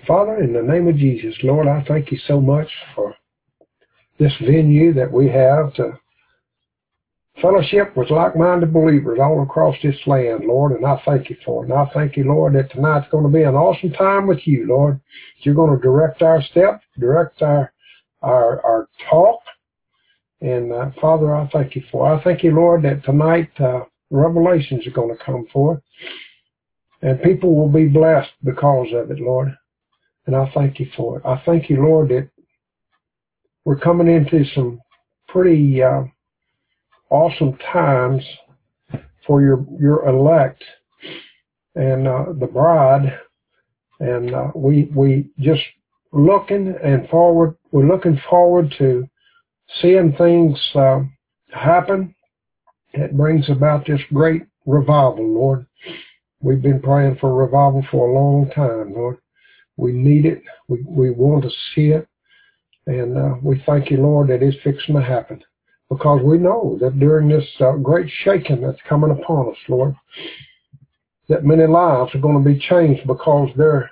Father, in the name of Jesus, Lord, I thank you so much for this venue that we have to fellowship with like-minded believers all across this land, Lord, and I thank you for it. And I thank you, Lord, that tonight's going to be an awesome time with you, Lord. You're going to direct our steps, direct our talk. And Father, I thank you for it. I thank you, Lord, that tonight revelations are going to come forth, and people will be blessed because of it, Lord. And I thank you for it. I thank you, Lord, that we're coming into some pretty awesome times for your elect and the bride. And we just looking forward. We're looking forward to seeing things happen. It brings about this great revival, Lord. We've been praying for revival for a long time, Lord. We need it. We want to see it. And we thank you, Lord, that it's fixing to happen. Because we know that during this great shaking that's coming upon us, Lord, that many lives are going to be changed because their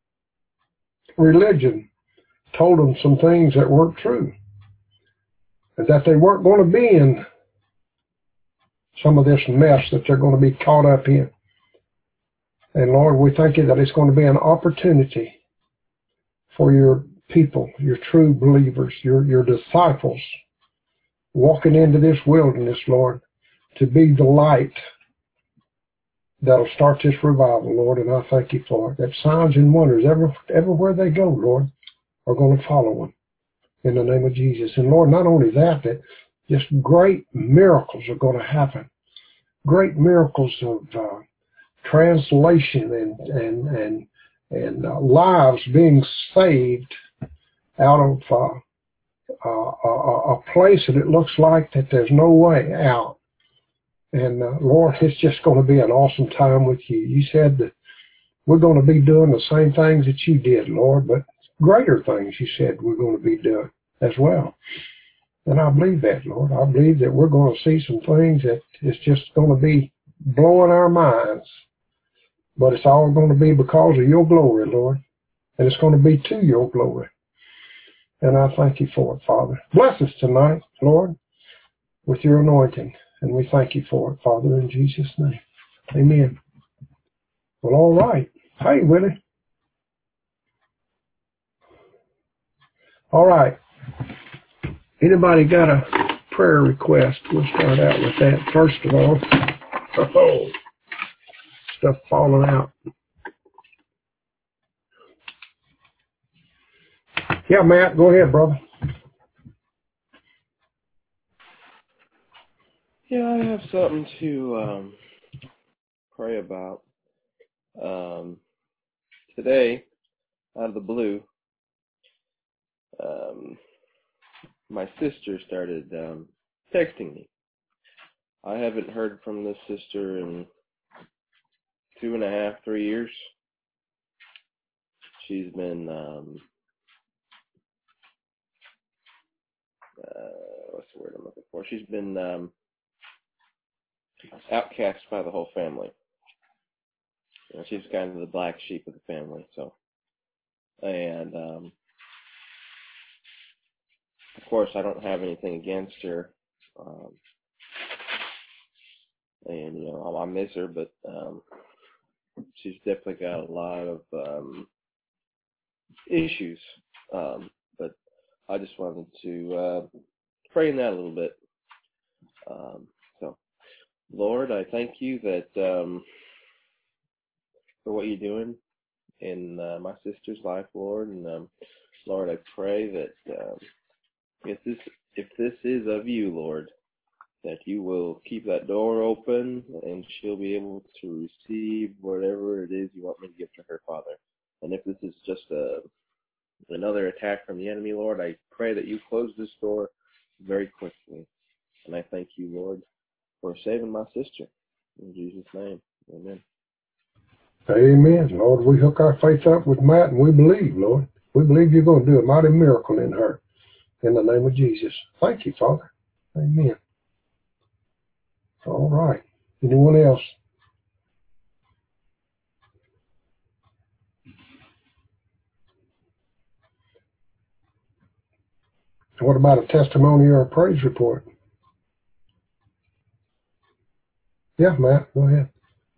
religion told them some things that weren't true. And that they weren't going to be in some of this mess that they're going to be caught up in. And Lord, we thank you that it's going to be an opportunity for your people, your true believers, your disciples, walking into this wilderness, Lord, to be the light that'll start this revival, Lord. And I thank you for it. That signs and wonders everywhere they go, Lord, are going to follow them in the name of Jesus. And Lord, not only that, that just great miracles are going to happen. Great miracles of translation and lives being saved out of a place that it looks like that there's no way out. And Lord, it's just going to be an awesome time with you. You said that we're going to be doing the same things that you did, Lord, but greater things you said we're going to be doing as well. And I believe that, Lord. I believe that we're going to see some things that is just going to be blowing our minds. But it's all going to be because of your glory, Lord. And it's going to be to your glory. And I thank you for it, Father. Bless us tonight, Lord, with your anointing. And we thank you for it, Father, in Jesus' name. Amen. Well, all right. Hey, Willie. All right. Anybody got a prayer request? We'll start out with that first of all. Oh, stuff falling out. Yeah, Matt, go ahead, brother. Yeah, I have something to pray about. Today, out of the blue, my sister started texting me. I haven't heard from this sister in 2.5, 3 years. She's been, what's the word I'm looking for? She's been outcast by the whole family. You know, she's kind of the black sheep of the family. So, and of course, I don't have anything against her. And you know, I miss her, but she's definitely got a lot of issues. But I just wanted to pray in that a little bit. So, Lord, I thank you that for what you're doing in my sister's life, Lord. And Lord, I pray that if this is of you, Lord, that you will keep that door open and she'll be able to receive whatever it is you want me to give to her, Father. And if this is just another attack from the enemy, Lord, I pray that you close this door very quickly. And I thank you, Lord, for saving my sister. In Jesus' name, amen. Amen. Lord, we hook our faith up with Matt and we believe, Lord. We believe you're going to do a mighty miracle in her. In the name of Jesus. Thank you, Father. Amen. All right. Anyone else? What about a testimony or a praise report? Yeah, Matt, go ahead.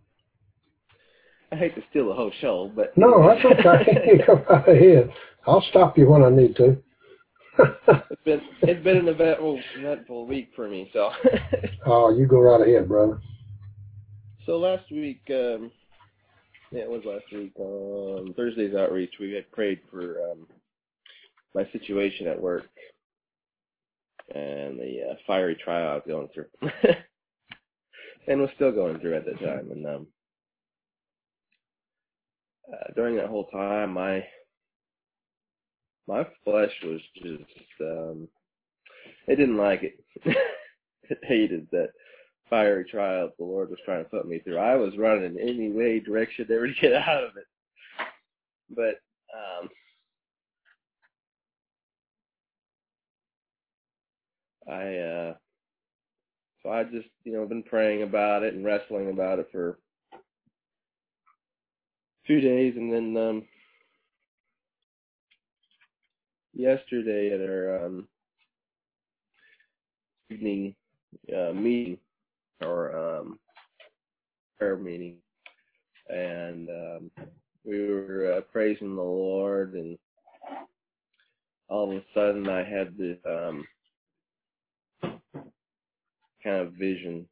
I hate to steal the whole show, but No, that's okay. Go right ahead. I'll stop you when I need to. it's been an eventful week for me. So. Oh, you go right ahead, brother. So last week, it was last week on Thursday's outreach. We had prayed for my situation at work and the fiery trial I was going through, and was still going through at the time. And during that whole time, my flesh was just it didn't like it. It hated that fiery trial the Lord was trying to put me through. I was running any way direction ever to get out of it. But so I just been praying about it and wrestling about it for a few days, and then yesterday at our evening meeting or prayer meeting, and we were praising the Lord, and all of a sudden I had this kind of vision,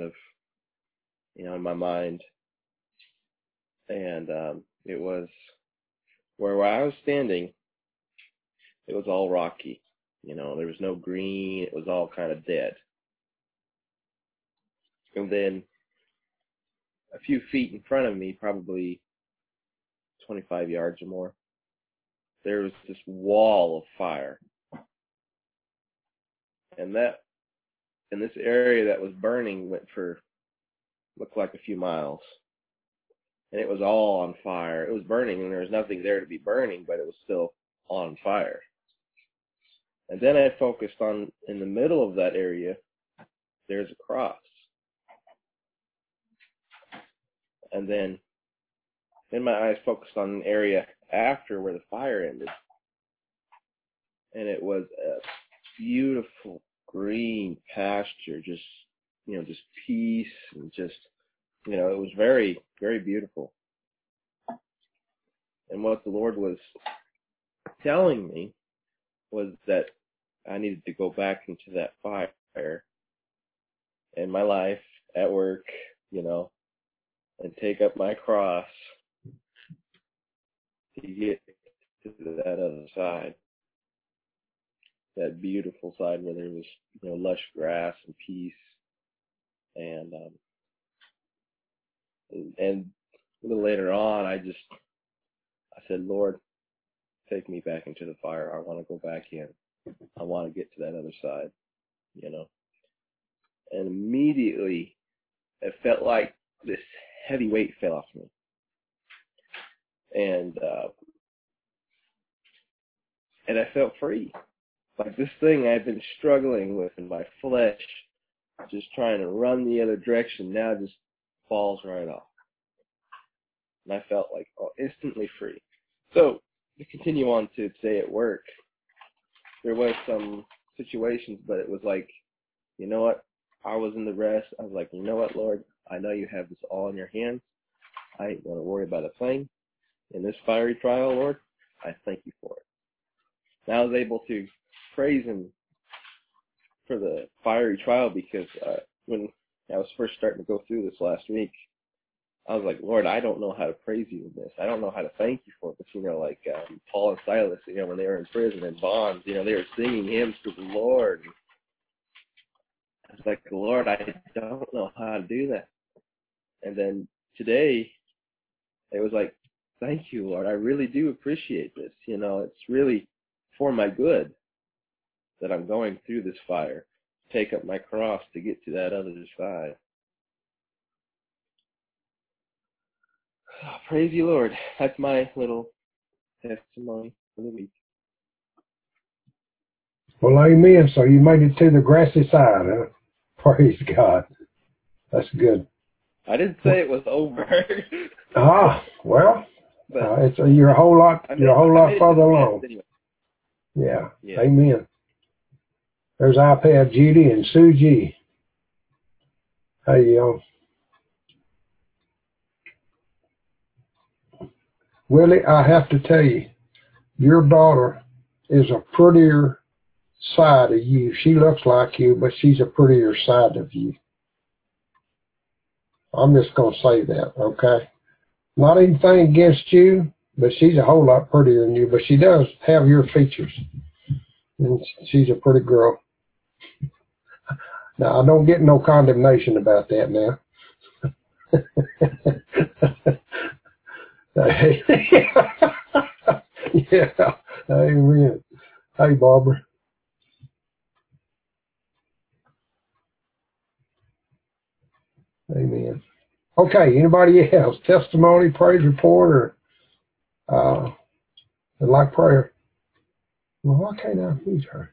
in my mind, and it was where I was standing. It was all rocky, there was no green. It was all kind of dead. And then a few feet in front of me, probably 25 yards or more, there was this wall of fire. And this area that was burning looked like a few miles. And it was all on fire. It was burning, and there was nothing there to be burning, but it was still on fire. And then I focused on, in the middle of that area, there's a cross. And then my eyes focused on an area after where the fire ended. And it was a beautiful green pasture, just peace, and just, it was very, very beautiful. And what the Lord was telling me was that I needed to go back into that fire in my life, at work, and take up my cross to get to that other side, that beautiful side where there was, lush grass and peace. And a little later on, I said, Lord, take me back into the fire. I want to go back in. I want to get to that other side, And immediately, it felt like this heavy weight fell off me. And I felt free. Like this thing I've been struggling with in my flesh, just trying to run the other direction, now just falls right off. And I felt like instantly free. So to continue on to today at work, there was some situations, but it was like, you know what? I was in the rest. I was like, you know what, Lord? I know you have this all in your hands. I ain't going to worry about a thing. In this fiery trial, Lord, I thank you for it. And I was able to praise him for the fiery trial because when I was first starting to go through this last week, I was like, Lord, I don't know how to praise you in this. I don't know how to thank you for this. Like Paul and Silas, when they were in prison in bonds, they were singing hymns to the Lord. I was like, Lord, I don't know how to do that. And then today, it was like, thank you, Lord. I really do appreciate this. It's really for my good that I'm going through this fire, take up my cross to get to that other side. Oh, praise you, Lord. That's my little testimony for the week. Well, amen. So you made it to the grassy side, huh? Praise God. That's good. I didn't say it was over. Well, you're a whole lot further along. Anyway. Yeah. Amen. There's iPad Judy and Sue G. Hey, Willie, I have to tell you, your daughter is a prettier side of you. She looks like you, but she's a prettier side of you. I'm just going to say that, okay? Not anything against you, but she's a whole lot prettier than you, but she does have your features. And she's a pretty girl. Now, I don't get no condemnation about that now. Yeah, amen. Hey, Barbara. Amen. Okay, anybody else? Testimony, praise report, or like prayer? Well, why can't I mute her?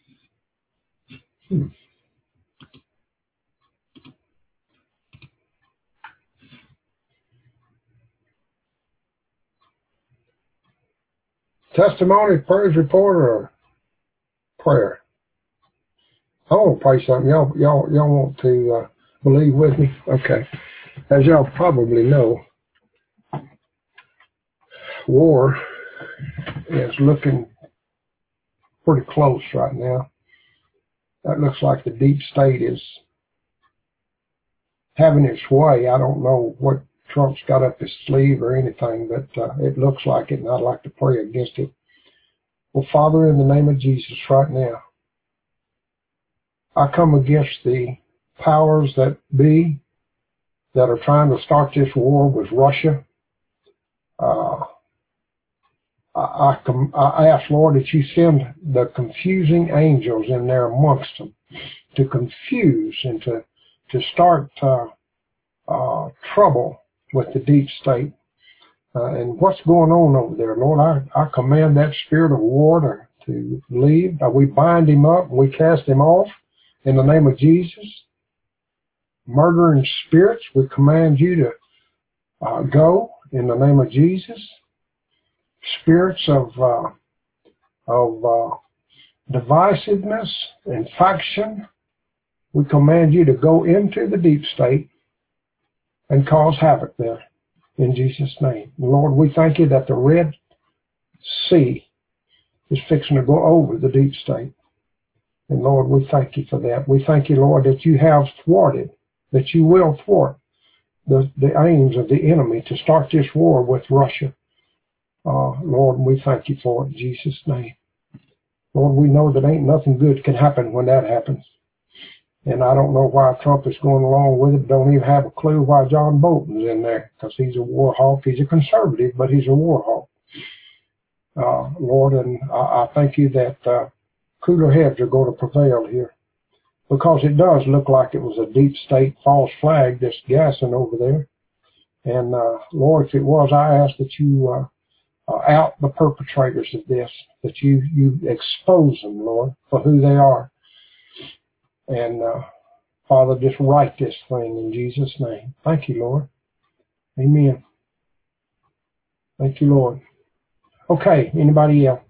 Testimony, praise report, or prayer? I want to pray something. Y'all want to believe with me? Okay. As y'all probably know, war is looking pretty close right now. That looks like the deep state is having its way. I don't know what Trump's got up his sleeve or anything, but it looks like it, and I'd like to pray against it. Well, Father, in the name of Jesus right now, I come against the powers that be that are trying to start this war with Russia. I ask, Lord, that you send the confusing angels in there amongst them to confuse and to start trouble with the deep state. And what's going on over there, Lord, I command that spirit of war to leave. We bind him up and we cast him off in the name of Jesus. Murdering spirits, we command you to go in the name of Jesus. Spirits of divisiveness and faction, we command you to go into the deep state and cause havoc there in Jesus' name. Lord, we thank you that the Red Sea is fixing to go over the deep state. And Lord, we thank you for that. We thank you, Lord, that you have thwarted, that you will thwart the aims of the enemy to start this war with Russia. Lord, we thank you for it in Jesus' name. Lord, we know that ain't nothing good can happen when that happens. And I don't know why Trump is going along with it. Don't even have a clue why John Bolton's in there, because he's a war hawk. He's a conservative, but he's a war hawk. Lord, and I thank you that cooler heads are going to prevail here, because it does look like it was a deep state false flag that's gassing over there. And Lord, if it was, I ask that you out the perpetrators of this, that you expose them, Lord, for who they are. And Father, just right this thing in Jesus' name. Thank you, Lord. Amen. Thank you, Lord. Okay, anybody else?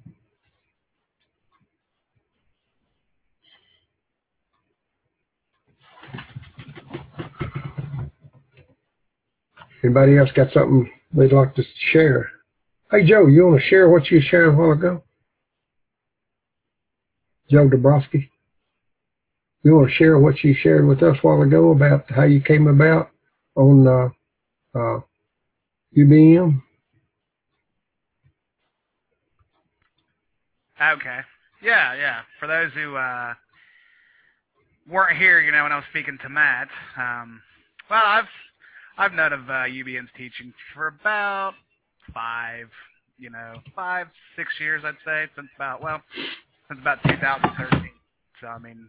Anybody else got something they'd like to share? Hey, Joe, you want to share what you shared a while ago? Joe Dabrowski? You want to share what you shared with us a while ago about how you came about on UBM? Okay. Yeah. For those who weren't here, when I was speaking to Matt, well, I've known of UBM's teaching for about 5, 6 years, I'd say, since about 2013. So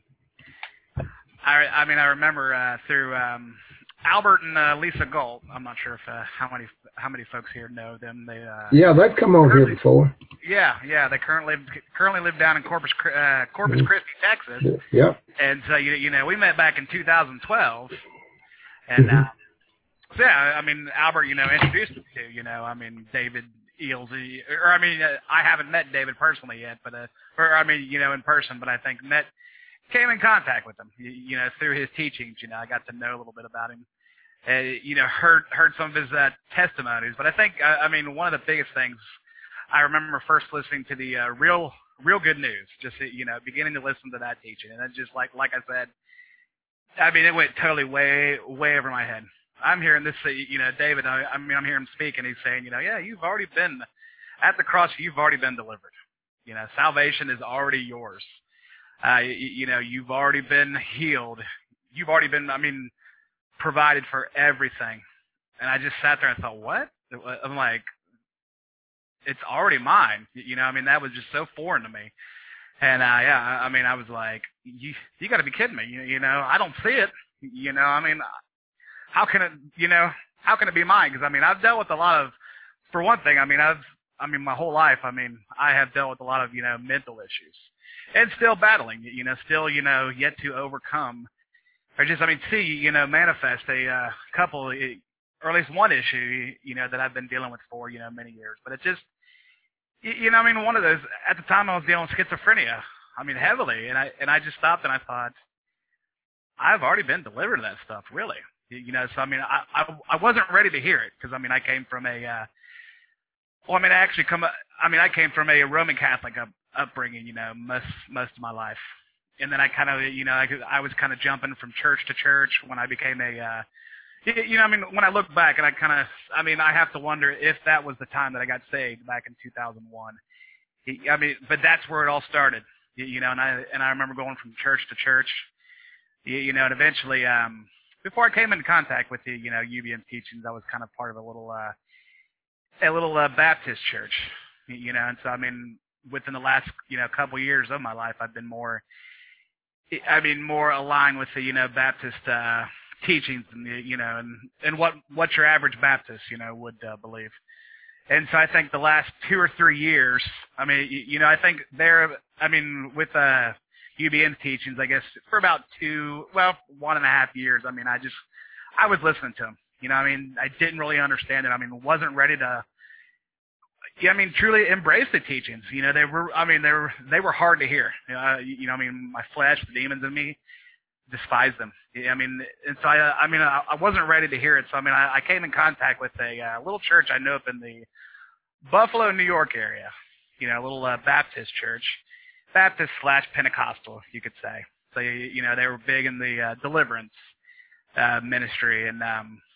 I remember through Albert and Lisa Gold. I'm not sure if how many folks here know them. They've come on here before. Yeah. They currently live down in Corpus Christi, Texas. Yeah. And so we met back in 2012, and Albert, introduced me to David Eels, I haven't met David personally yet, but in person, but I think met came in contact with him, through his teachings. I got to know a little bit about him. Heard some of his testimonies. But I think, one of the biggest things, I remember first listening to the Real Good News, just, beginning to listen to that teaching. And it's just like I said, it went totally way over my head. I'm hearing this, David, I'm hearing him speak, and he's saying, yeah, you've already been at the cross, you've already been delivered. Salvation is already yours. You've already been healed. You've already been, provided for everything. And I just sat there and thought, what? I'm like, it's already mine. That was just so foreign to me. And I was like, you got to be kidding me. I don't see it. How can it be mine? Because I've dealt with a lot of, for one thing, my whole life, I have dealt with a lot of, mental issues, and still battling, still, yet to overcome, or just, manifest a couple, or at least one issue, that I've been dealing with for, many years. But it's just, one of those, at the time I was dealing with schizophrenia, heavily, and I just stopped and I thought, I've already been delivered to that stuff, really. So I wasn't ready to hear it, because I came from a, I came from a Roman Catholic upbringing, most of my life. And then I kind of, I was kind of jumping from church to church when I became a, when I look back, and I have to wonder if that was the time that I got saved back in 2001. But that's where it all started, and I remember going from church to church, and eventually, before I came into contact with the, UBM teachings, I was kind of part of a little Baptist church, and so, within the last, couple years of my life, I've been more aligned with the, Baptist, teachings and the, and what your average Baptist, would, believe. And so I think the last 2 or 3 years, I think with, UBM teachings, I guess, for about 1.5 years, I was listening to them. I didn't really understand it. Wasn't ready to, truly embrace the teachings. They were hard to hear. My flesh, the demons in me, despised them. And so I wasn't ready to hear it. So, I came in contact with a little church I know up in the Buffalo, New York area, a little Baptist church. Baptist/Pentecostal, you could say. So, they were big in the deliverance ministry, and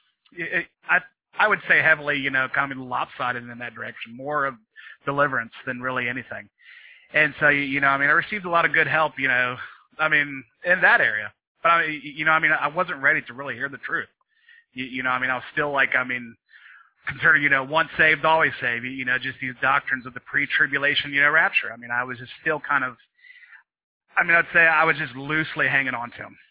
I would say heavily, kind of lopsided in that direction, more of deliverance than really anything. And so, I received a lot of good help, in that area. But I wasn't ready to really hear the truth. I was still like, concerned, once saved, always saved, just these doctrines of the pre-tribulation, rapture. I was just still kind of, I'd say I was just loosely hanging on to them,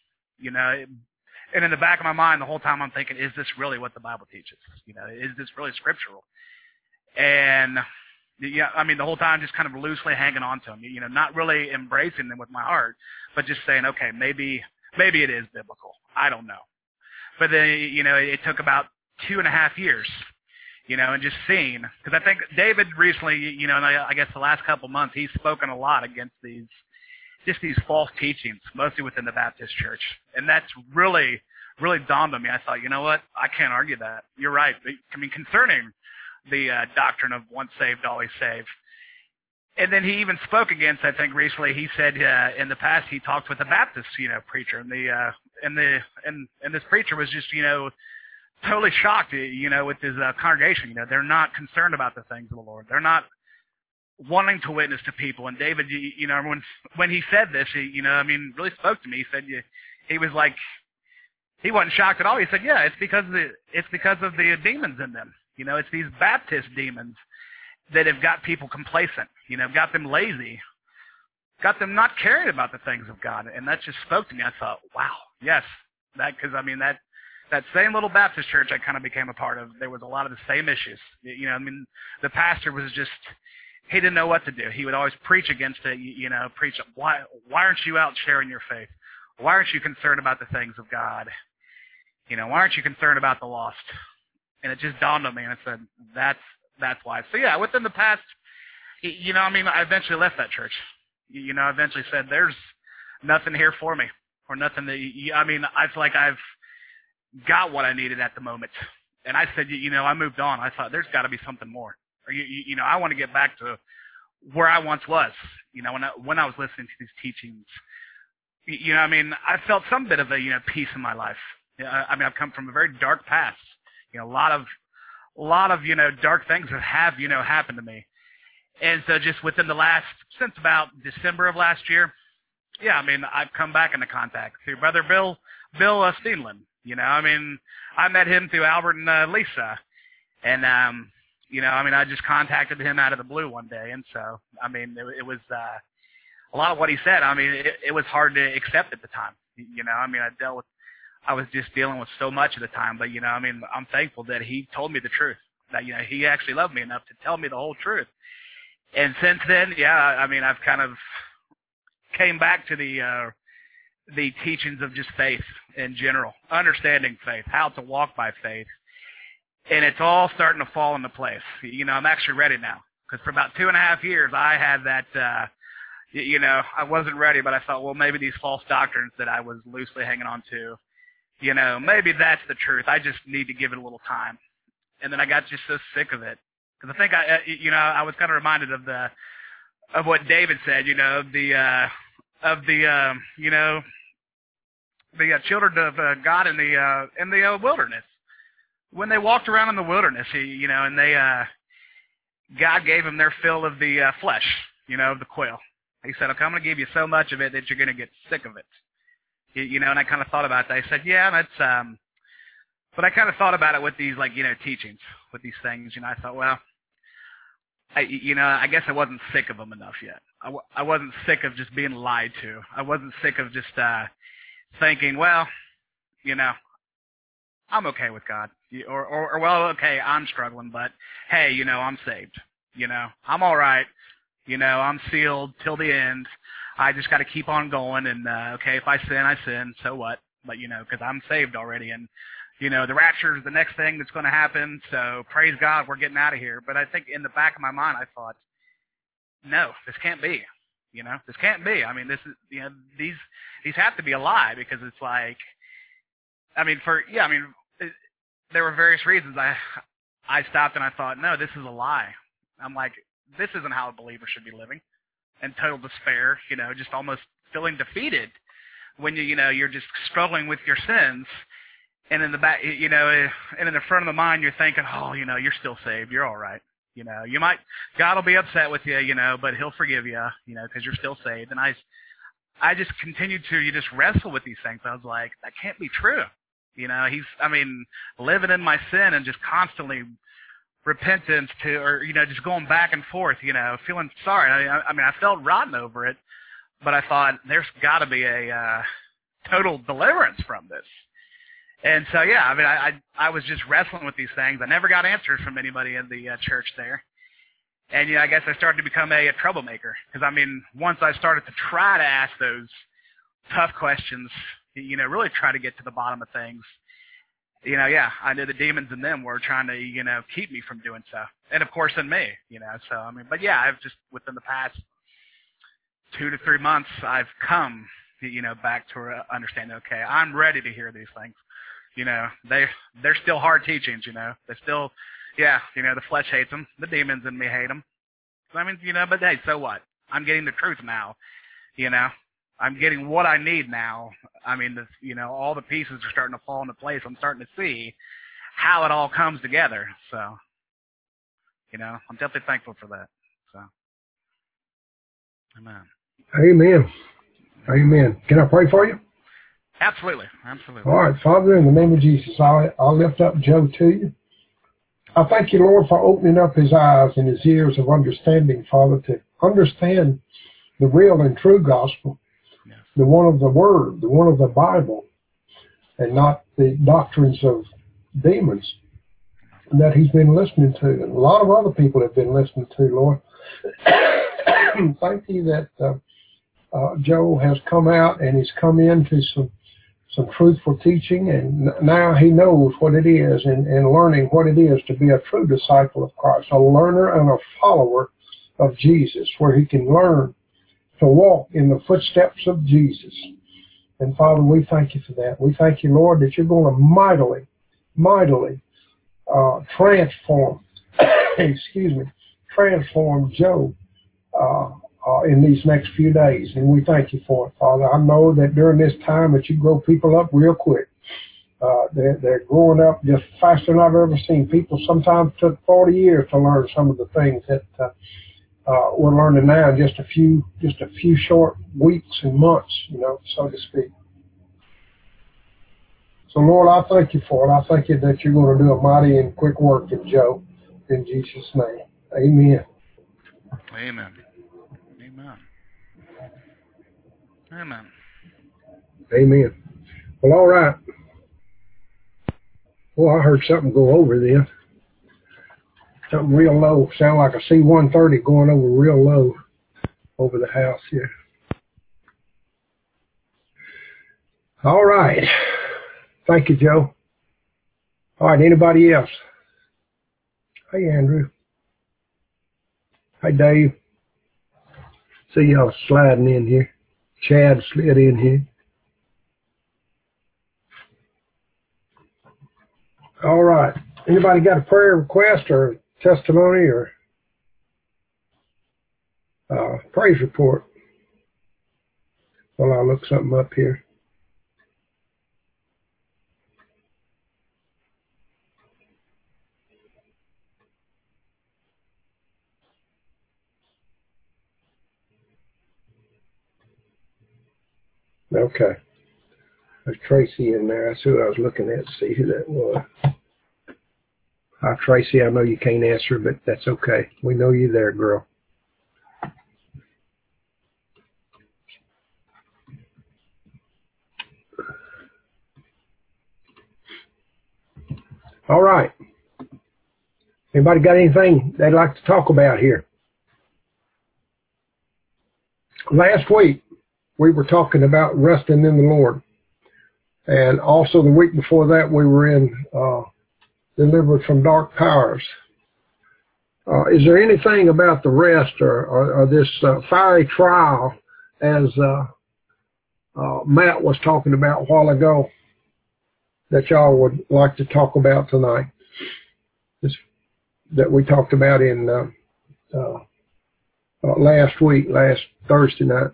and in the back of my mind, the whole time I'm thinking, is this really what the Bible teaches? Is this really scriptural? And, the whole time just kind of loosely hanging on to them, not really embracing them with my heart, but just saying, okay, maybe it is biblical. I don't know. But then, it took about 2.5 years, and just seeing, because I think David recently, and I guess the last couple months, he's spoken a lot against these false teachings, mostly within the Baptist church. And that's really, really dawned on me. I thought, you know what? I can't argue that. You're right. Concerning the doctrine of once saved, always saved. And then he even spoke against, I think recently, he said in the past he talked with a Baptist, preacher, and this preacher was just, totally shocked, with his congregation. They're not concerned about the things of the Lord. They're not wanting to witness to people. And David, when he said this, really spoke to me. He said he was like, he wasn't shocked at all. He said, yeah, it's because of the demons in them. It's these Baptist demons that have got people complacent. Got them lazy, got them not caring about the things of God. And that just spoke to me. I thought, wow, yes, because that same little Baptist church I kind of became a part of, there was a lot of the same issues. The pastor was just, he didn't know what to do. He would always preach against it, preach, why aren't you out sharing your faith? Why aren't you concerned about the things of God? Why aren't you concerned about the lost? And it just dawned on me, and I said, that's why. So yeah, within the past, I eventually left that church. I eventually said, nothing here for me, or nothing that I feel like I've got what I needed at the moment. And I said, I moved on. I thought there's got to be something more. Or I want to get back to where I once was. When I was listening to these teachings, I felt some bit of a peace in my life. I've come from a very dark past. A lot of dark things have happened to me. And so just within since about December of last year, I've come back into contact through Brother Bill Steenland. I met him through Albert and Lisa. And, I just contacted him out of the blue one day. And so, it was a lot of what he said. It was hard to accept at the time. I was just dealing with so much at the time. But, I'm thankful that he told me the truth. That, he actually loved me enough to tell me the whole truth. And since then, I've kind of came back to the teachings of just faith in general, understanding faith, how to walk by faith. And it's all starting to fall into place. I'm actually ready now. Because for about 2.5 years, I had that, I wasn't ready, but I thought, well, maybe these false doctrines that I was loosely hanging on to, maybe that's the truth. I just need to give it a little time. And then I got just so sick of it. Because I think I was kind of reminded of what David said, the children of God in the wilderness. When they walked around in the wilderness, and God gave them their fill of the flesh, of the quail. He said, okay, I'm going to give you so much of it that you're going to get sick of it. And I kind of thought about that. I said, yeah, that's, but I kind of thought about it with these, teachings, with these things. I thought, well, I guess I wasn't sick of them enough yet. I wasn't sick of just being lied to. I wasn't sick of just thinking, well, I'm okay with God. Or well, okay, I'm struggling, but hey, I'm saved. I'm all right. I'm sealed till the end. I just got to keep on going. And, okay, if I sin, I sin. So what? But, because I'm saved already. And, the rapture is the next thing that's going to happen. So praise God, we're getting out of here. But I think in the back of my mind, I thought, no, this can't be. This can't be. This is, these have to be a lie, because it's like, there were various reasons I stopped and I thought, no, this is a lie. I'm like, this isn't how a believer should be living. In total despair, just almost feeling defeated when you're just struggling with your sins. And in the back, and in the front of the mind, you're thinking, oh, you're still saved. You're all right. God will be upset with you, but he'll forgive you, because you're still saved. And I just continued to just wrestle with these things. I was like, that can't be true. Living in my sin and just constantly repentance just going back and forth, feeling sorry. I felt rotten over it, but I thought there's got to be a total deliverance from this. And so, I was just wrestling with these things. I never got answers from anybody in the church there. And, I guess I started to become a troublemaker. Because, once I started to try to ask those tough questions, really try to get to the bottom of things, I knew the demons in them were trying to, keep me from doing so. And, of course, in me, So, I've just, within the past 2 to 3 months, I've come, back to understanding, okay, I'm ready to hear these things. They're still hard teachings, They're still, the flesh hates them. The demons in me hate them. But hey, so what? I'm getting the truth now, I'm getting what I need now. All the pieces are starting to fall into place. I'm starting to see how it all comes together. So, I'm definitely thankful for that. So, amen. Amen. Amen. Can I pray for you? Absolutely. Absolutely. All right, Father, in the name of Jesus, I'll lift up Joe to you. I thank you, Lord, for opening up his eyes and his ears of understanding, Father, to understand the real and true gospel, yes. The one of the Word, the one of the Bible, and not the doctrines of demons that he's been listening to. And a lot of other people have been listening to, Lord. Thank you that Joe has come out and he's come into some truthful teaching, and now he knows what it is and learning what it is to be a true disciple of Christ, a learner and a follower of Jesus, where he can learn to walk in the footsteps of Jesus. And Father, we thank you for that. We thank you, Lord, that you're going to mightily transform, transform Joe in these next few days. And we thank you for it, Father. I know that during this time that you grow people up real quick. They're growing up just faster than I've ever seen. People sometimes took 40 years to learn some of the things that we're learning now in just a few short weeks and months, so to speak. So, Lord, I thank you for it. I thank you that you're going to do a mighty and quick work in Joe. In Jesus' name. Amen. Amen. Amen. Amen. Amen. Well, all right. Well, I heard something go over there. Something real low. Sound like a C-130 going over real low over the house here. All right. Thank you, Joe. All right, anybody else? Hey, Andrew. Hey, Dave. See y'all sliding in here. Chad slid in here. All right. Anybody got a prayer request or testimony or praise report? Well, I'll look something up here. Okay. There's Tracy in there. That's who I was looking at to see who that was. Hi, Tracy. I know you can't answer, but that's okay. We know you're there, girl. All right. Anybody got anything they'd like to talk about here? Last week, we were talking about resting in the Lord. And also the week before that, we were in Delivered from Dark Powers. Is there anything about the rest or this fiery trial, as Matt was talking about a while ago, that y'all would like to talk about tonight? That we talked about in last week, last Thursday night.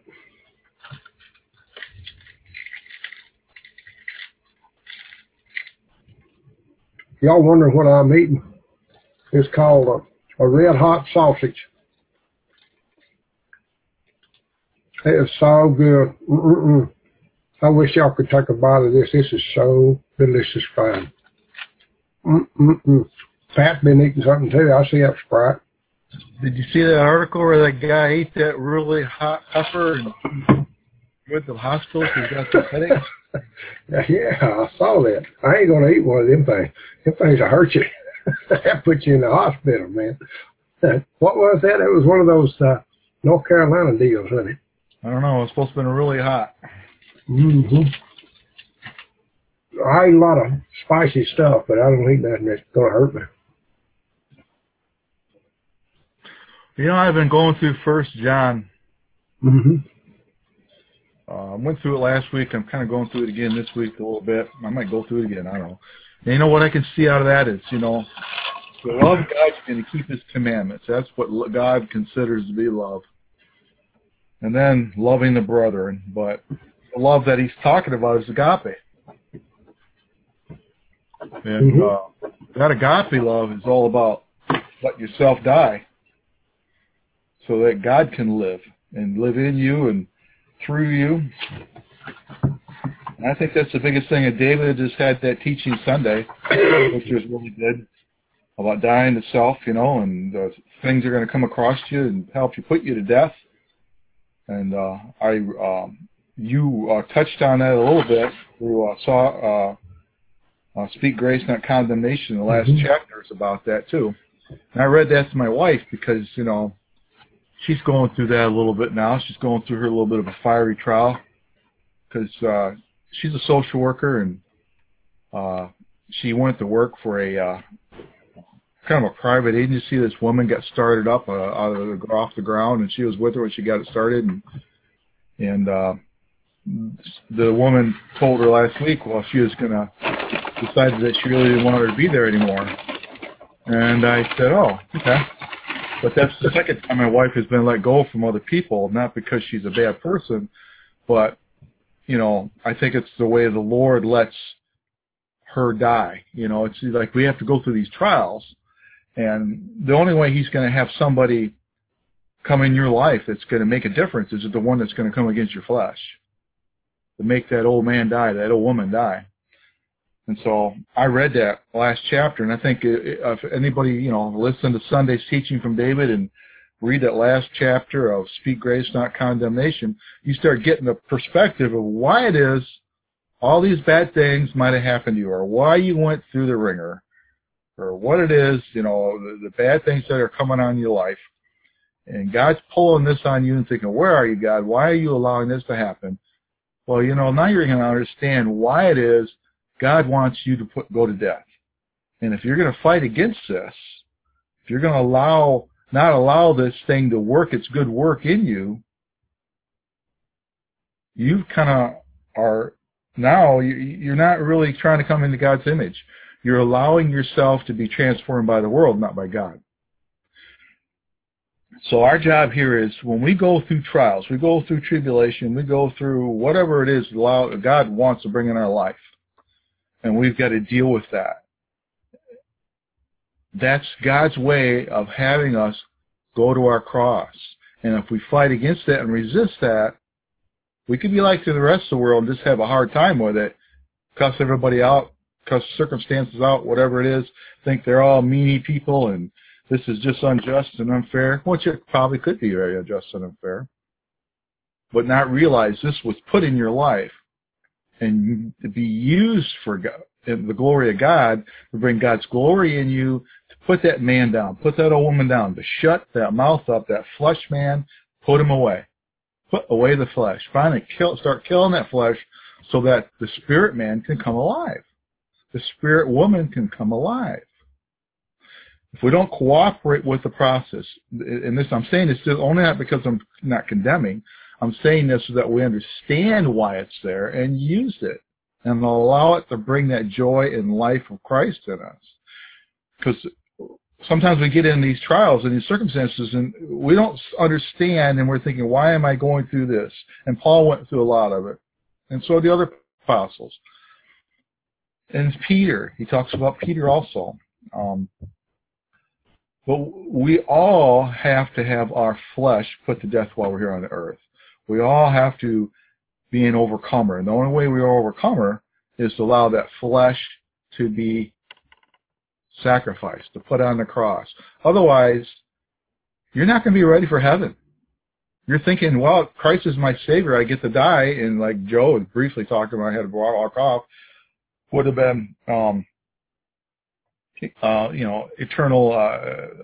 Y'all wondering what I'm eating? It's called a red hot sausage. It is so good. I wish y'all could take a bite of this. This is so delicious, fine. Pat's been eating something too. I see that Sprite. Did you see that article where that guy ate that really hot pepper and went to the hospital because he got some headache? Yeah, I saw that. I ain't going to eat one of them things. Them things will hurt you. That puts you in the hospital, man. What was that? It was one of those North Carolina deals, wasn't it? I don't know. It was supposed to have been really hot. I eat a lot of spicy stuff, but I don't eat nothing that's going to hurt me. I've been going through 1 John. I went through it last week. I'm kind of going through it again this week a little bit. I might go through it again. I don't know. And you know what I can see out of that is, to love God, you're going to keep His commandments. That's what God considers to be love. And then loving the brethren. But the love that He's talking about is agape. And that agape love is all about let yourself die so that God can live and live in you and through you. And I think that's the biggest thing. And David just had that teaching Sunday, which was really good, about dying to self, and things are going to come across you and help you put you to death. And you touched on that a little bit through Speak Grace, Not Condemnation. The last chapter is about that too. And I read that to my wife because, she's going through that a little bit now. She's going through her little bit of a fiery trial because she's a social worker, and she went to work for a kind of a private agency. This woman got started up off the ground, and she was with her when she got it started. And And the woman told her last week, well, she was going to decide that she really didn't want her to be there anymore. And I said, oh, okay. But that's the second time my wife has been let go from other people, not because she's a bad person, but, you know, I think it's the way the Lord lets her die. You know, it's like we have to go through these trials, and the only way he's going to have somebody come in your life that's going to make a difference is the one that's going to come against your flesh, to make that old man die, that old woman die. And so I read that last chapter, and I think if anybody, you know, listen to Sunday's teaching from David and read that last chapter of Speak Grace, Not Condemnation, you start getting the perspective of why it is all these bad things might have happened to you, or why you went through the ringer, or what it is, you know, the bad things that are coming on your life. And God's pulling this on you and thinking, where are you, God? Why are you allowing this to happen? Well, you know, now you're going to understand why it is God wants you to go to death. And if you're going to fight against this, if you're going to not allow this thing to work its good work in you, you kind of are, now you're not really trying to come into God's image. You're allowing yourself to be transformed by the world, not by God. So our job here is when we go through trials, we go through tribulation, we go through whatever it is God wants to bring in our life, and we've got to deal with that. That's God's way of having us go to our cross. And if we fight against that and resist that, we could be like to the rest of the world and just have a hard time with it, cuss everybody out, cuss circumstances out, whatever it is, think they're all meanie people and this is just unjust and unfair, which it probably could be very unjust and unfair, but not realize this was put in your life and to be used for God, in the glory of God, to bring God's glory in you, to put that man down, put that old woman down, to shut that mouth up, that flesh man, put him away. Put away the flesh. Finally, start killing that flesh so that the spirit man can come alive. The spirit woman can come alive. If we don't cooperate with the process, and this, I'm saying this only not because I'm not condemning, I'm saying this so that we understand why it's there and use it and allow it to bring that joy and life of Christ in us. Because sometimes we get in these trials and these circumstances and we don't understand and we're thinking, why am I going through this? And Paul went through a lot of it. And so the other apostles. And Peter, he talks about Peter also. But we all have to have our flesh put to death while we're here on the earth. We all have to be an overcomer. And the only way we are overcomer is to allow that flesh to be sacrificed, to put on the cross. Otherwise, you're not going to be ready for heaven. You're thinking, well, Christ is my Savior. I get to die. And like Joe had briefly talked about, I had to walk off, would have been, eternal,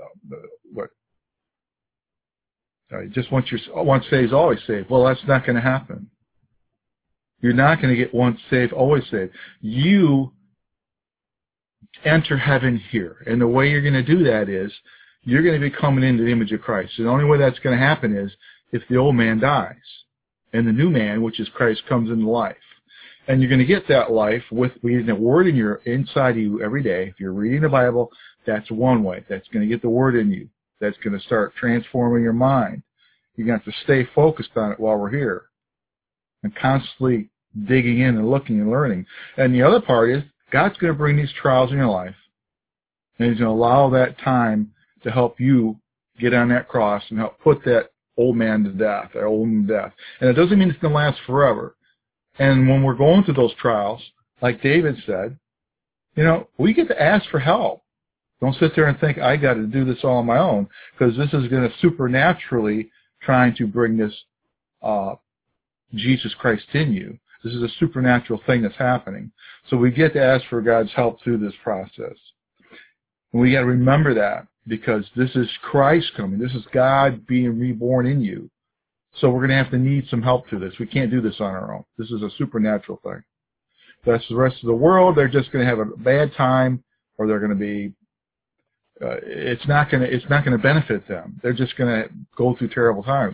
just once saved, always saved. Well, that's not going to happen. You're not going to get once saved, always saved. You enter heaven here. And the way you're going to do that is you're going to be coming into the image of Christ. And the only way that's going to happen is if the old man dies and the new man, which is Christ, comes into life. And you're going to get that life with reading the Word inside of you every day. If you're reading the Bible, that's one way. That's going to get the Word in you. That's going to start transforming your mind. You're going to have to stay focused on it while we're here and constantly digging in and looking and learning. And the other part is God's going to bring these trials in your life, and He's going to allow that time to help you get on that cross and help put that old man to death, that old woman to death. And it doesn't mean it's going to last forever. And when we're going through those trials, like David said, we get to ask for help. Don't sit there and think, I got to do this all on my own, because this is going to supernaturally trying to bring this Jesus Christ in you. This is a supernatural thing that's happening. So we get to ask for God's help through this process. And we got to remember that, because this is Christ coming. This is God being reborn in you. So we're going to have to need some help through this. We can't do this on our own. This is a supernatural thing. That's the rest of the world. They're just going to have a bad time, or they're going to be. It's not going to benefit them. They're just going to go through terrible times.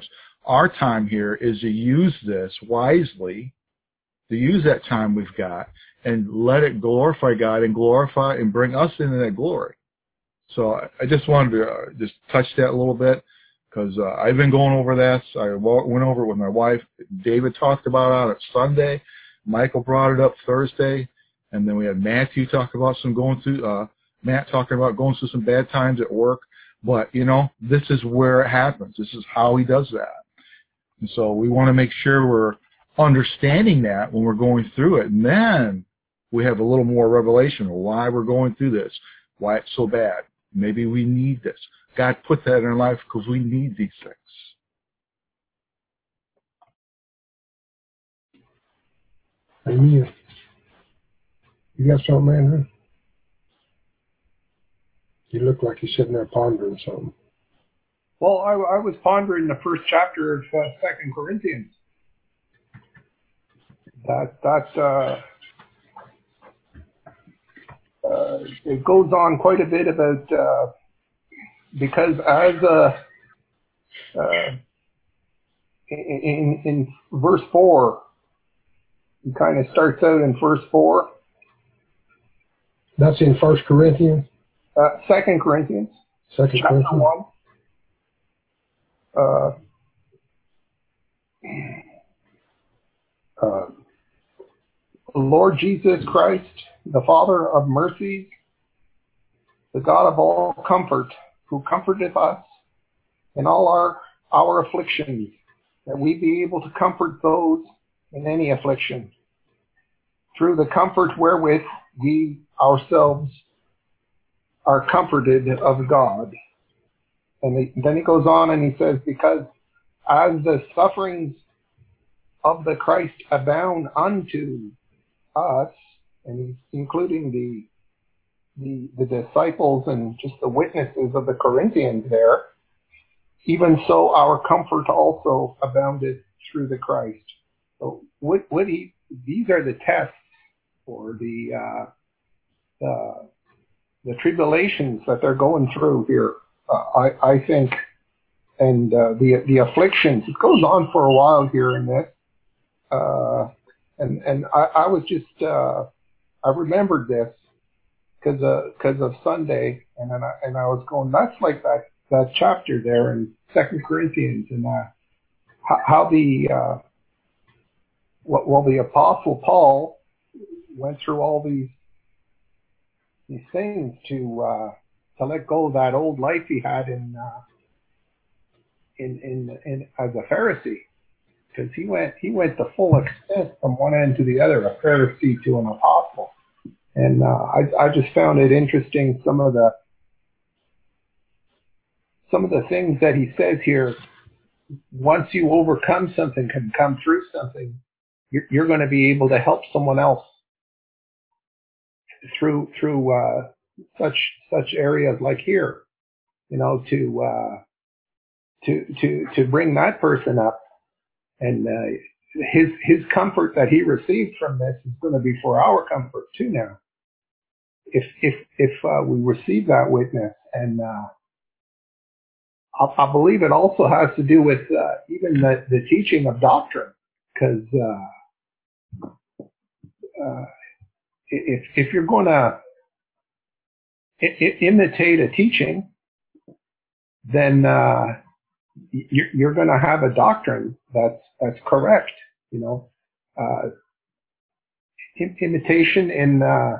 our time here is to use this wisely, to use that time we've got, and let it glorify God and glorify and bring us into that glory. So I just wanted to just touch that a little bit, because I've been going over this. I went over it with my wife. David talked about it on Sunday. Michael brought it up Thursday. And then we had Matthew talk about Matt talking about going through some bad times at work. But, this is where it happens. This is how he does that. And so we want to make sure we're understanding that when we're going through it. And then we have a little more revelation of why we're going through this, why it's so bad. Maybe we need this. God put that in our life because we need these things. Amen. You got something, Andrew? You look like you're sitting there pondering something. Well, I was pondering the first chapter of 2 Corinthians. It goes on quite a bit about because as in verse 4, it kind of starts out in verse 4. That's in 1 Corinthians? 2 Corinthians. 2 chapter Corinthians? 1. Lord Jesus Christ, the Father of mercies, the God of all comfort, who comforteth us in all our afflictions, that we be able to comfort those in any affliction, through the comfort wherewith we ourselves are comforted of God. And then he goes on and he says, because as the sufferings of the Christ abound unto us, and he's including the disciples and just the witnesses of the Corinthians there, even so our comfort also abounded through the Christ. So these are the tests or the tribulations that they're going through here, I think, and the afflictions. It goes on for a while here in this, and I was just I remembered this because of Sunday, and I was going, that's like that chapter there in 2 Corinthians, and how the Apostle Paul went through all these things to let go of that old life he had in as a Pharisee, because he went the full extent from one end to the other, a Pharisee to an apostle. And I just found it interesting, some of the things that he says here. Once you overcome something, can come through something, you're going to be able to help someone else through such areas like here, to bring that person up, and his comfort that he received from this is going to be for our comfort too now, if we receive that witness. And I believe it also has to do with even the teaching of doctrine, because if you're going to imitate a teaching, then you're going to have a doctrine that's correct. Imitation in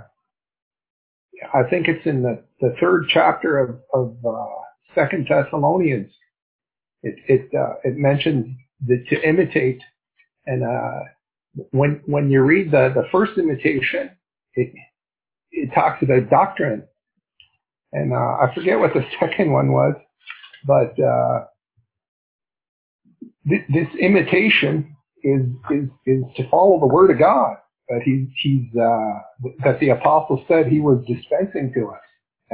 I think it's in the third chapter of 2 Thessalonians. It mentions to imitate, and when you read the first imitation, it talks about doctrine, and I forget what the second one was, but this imitation is to follow the Word of God that he's that the apostle said he was dispensing to us,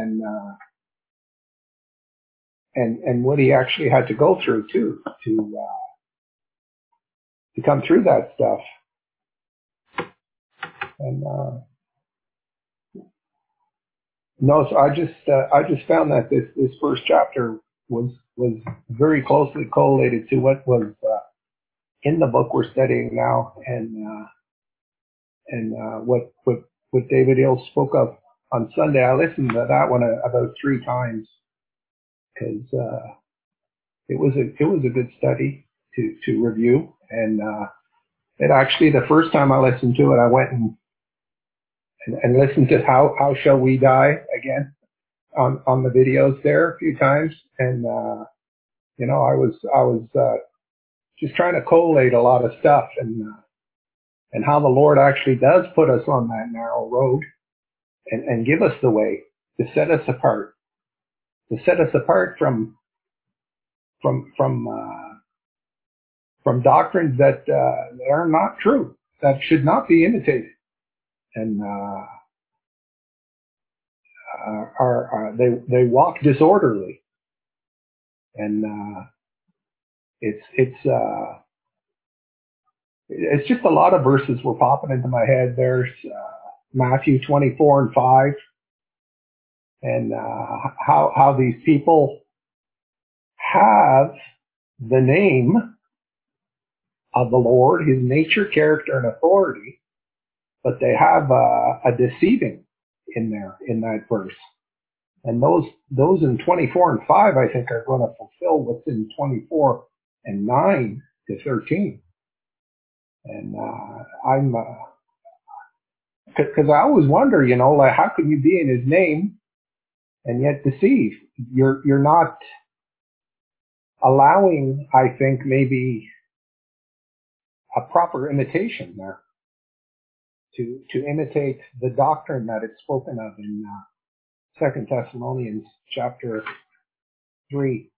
and what he actually had to go through too to come through that stuff. And no, so I just found that this first chapter was was very closely correlated to what was in the book we're studying now, and what David Hill spoke of on Sunday. I listened to that one about 3 times because it was a good study to review. And it actually, the first time I listened to it, I went and listened to how shall we die again on the videos there a few times, and you know, I was just trying to collate a lot of stuff, and how the Lord actually does put us on that narrow road and give us the way to set us apart from doctrines that are not true, that should not be imitated, and they walk disorderly, and it's just a lot of verses were popping into my head. There's Matthew 24:5, and how these people have the name of the Lord, His nature, character, and authority, but they have a deceiving in there in that verse. And those in 24:5, I think, are going to fulfill what's in 24:9 to 13. And I'm because I always wonder, you know, like, how can you be in His name and yet deceive? You're not allowing, I think, maybe a proper imitation there to imitate the doctrine that it's spoken of in 2 Thessalonians chapter 3.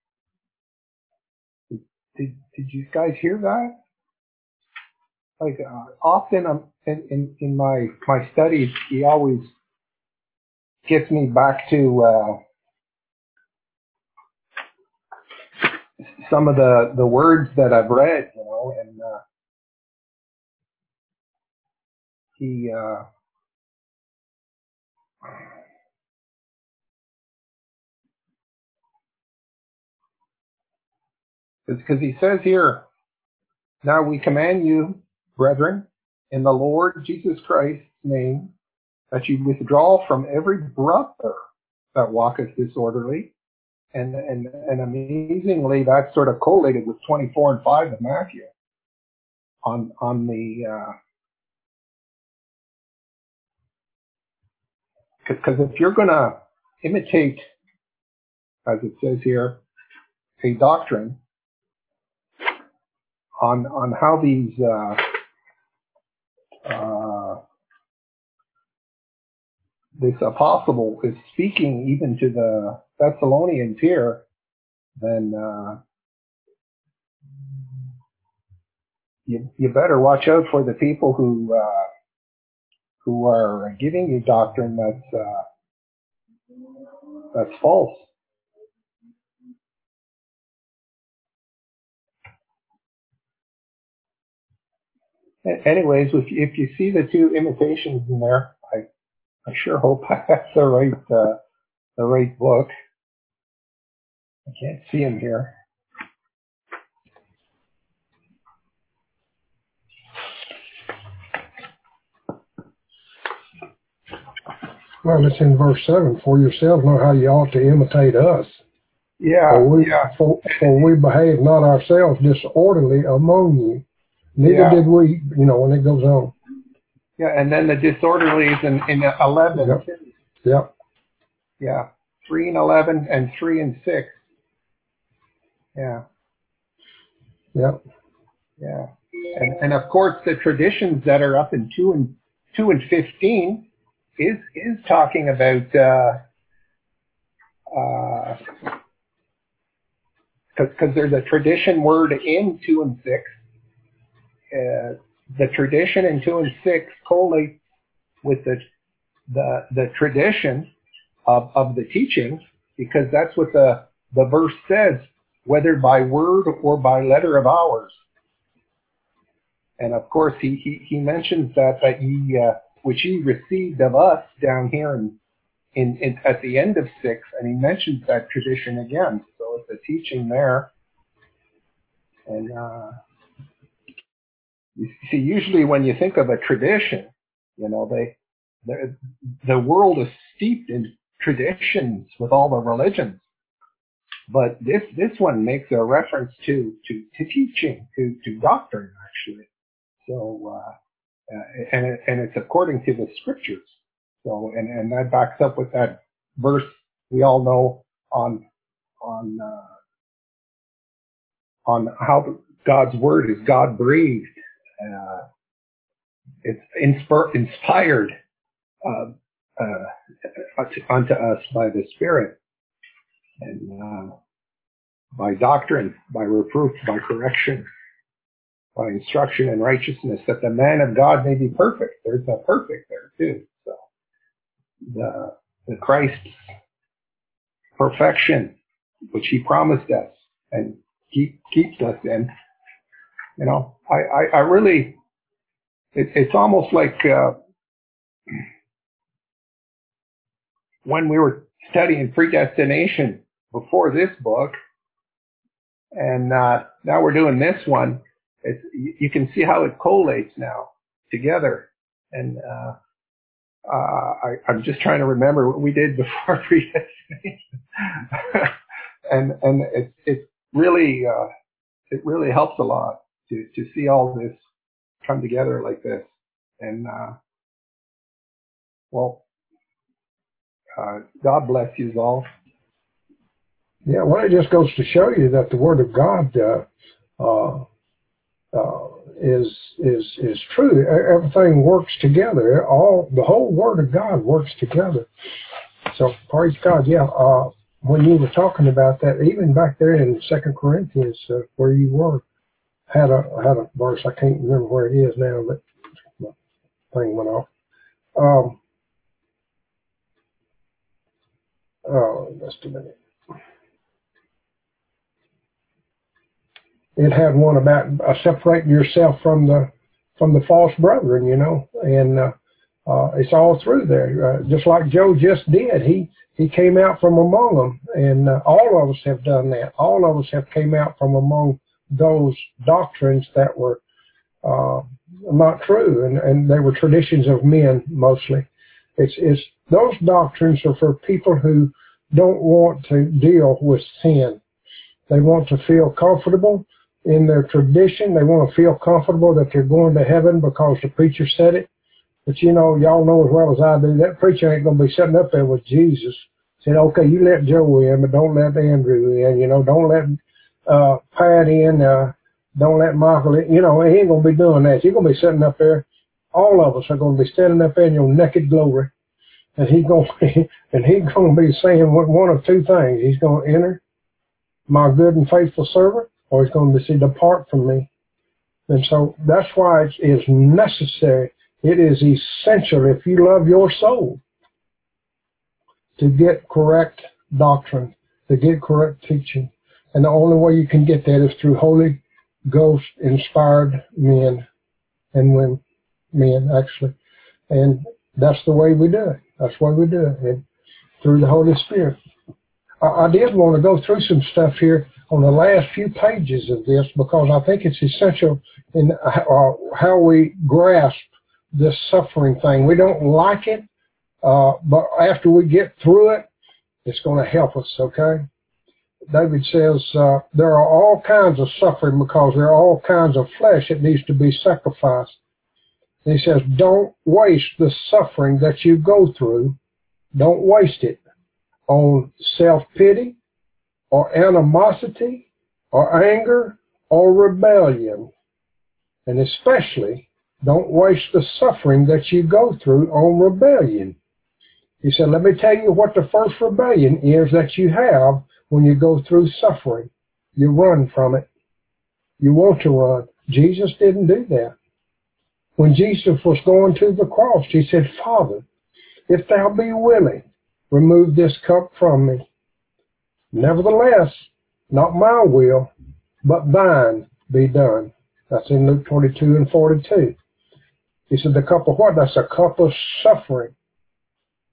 Did you guys hear that? Like, often in my studies, he always gets me back to some of the words that I've read, you know, and he because he says here, now we command you, brethren, in the Lord Jesus Christ's name, that you withdraw from every brother that walketh disorderly. And amazingly, that's sort of correlated with 24:5 of Matthew on the because if you're going to imitate, as it says here, a doctrine on how these this apostle is speaking even to the Thessalonians here, then you better watch out for the people who are giving you doctrine that's false. Anyways, if you see the 2 imitations in there, I sure hope I have the right book. I can't see him here. Well, it's in verse 7. For yourselves know how you ought to imitate us. Yeah. For we behave not ourselves disorderly among you. Neither did we, you know, when it goes on. Yeah, and then the disorderly is in 11. Yep. Yep. Yeah. 3 and 11 and 3 and 6. Yeah. Yep. Yeah. And of course the traditions that are up in 2 and 15 is talking about because there's a tradition word in 2 and 6. The tradition in 2 and 6 correlates with the tradition of the teaching, because that's what the verse says, whether by word or by letter of ours. And of course he mentions that ye which ye received of us down here at the end of 6, and he mentions that tradition again. So it's a teaching there. And you see, usually when you think of a tradition, the world is steeped in traditions with all the religions. But this one makes a reference to teaching, to doctrine, actually. So, and it's according to the scriptures. So, and that backs up with that verse we all know on how God's word is God breathed. It's inspired unto us by the Spirit, and by doctrine, by reproof, by correction, by instruction in righteousness, that the man of God may be perfect. There's a perfect there too. So the Christ's perfection, which he promised us and keeps us in. I really, it's almost like when we were studying predestination before this book, and now we're doing this one. You can see how it collates now together. And I'm just trying to remember what we did before predestination. and it really helps a lot to see all this come together like this. And God bless you all. Yeah, well, it just goes to show you that the Word of God is true. Everything works together. The whole Word of God works together. So praise God. Yeah. When you were talking about that, even back there in 2 Corinthians, where you were, had a verse. I can't remember where it is now, but my thing went off. Just a minute. It had one about separating yourself from the false brethren, and it's all through there. Just like Joe just did, he came out from among them, and all of us have done that. All of us have came out from among those doctrines that were not true, and they were traditions of men mostly. It's those doctrines are for people who don't want to deal with sin. They want to feel comfortable in their tradition. They want to feel comfortable that they're going to heaven because the preacher said it. But y'all know as well as I do, that preacher ain't going to be sitting up there with Jesus. Said, okay, you let Joe in, but don't let Andrew in. Don't let Pat in. Don't let Michael in. He ain't going to be doing that. You're going to be sitting up there. All of us are going to be standing up there in your naked glory. And he's going to be saying one of two things. He's going to enter, my good and faithful servant, or he's going to say, depart from me. And so that's why it is necessary. It is essential, if you love your soul, to get correct doctrine, to get correct teaching. And the only way you can get that is through Holy Ghost inspired men and women, men actually. And that's the way we do it. That's the way we do it, and through the Holy Spirit. I did want to go through some stuff here on the last few pages of this, because I think it's essential in how we grasp this suffering thing. We don't like it, but after we get through it, it's going to help us, okay? David says there are all kinds of suffering because there are all kinds of flesh that needs to be sacrificed. And he says, don't waste the suffering that you go through. Don't waste it on self-pity or animosity or anger or rebellion. And especially, don't waste the suffering that you go through on rebellion. He said, let me tell you what the first rebellion is that you have when you go through suffering. You run from it. You want to run. Jesus didn't do that. When Jesus was going to the cross, he said, Father, if thou be willing, remove this cup from me. Nevertheless, not my will, but thine be done. That's in Luke 22 and 42. He said, the cup of what? That's a cup of suffering.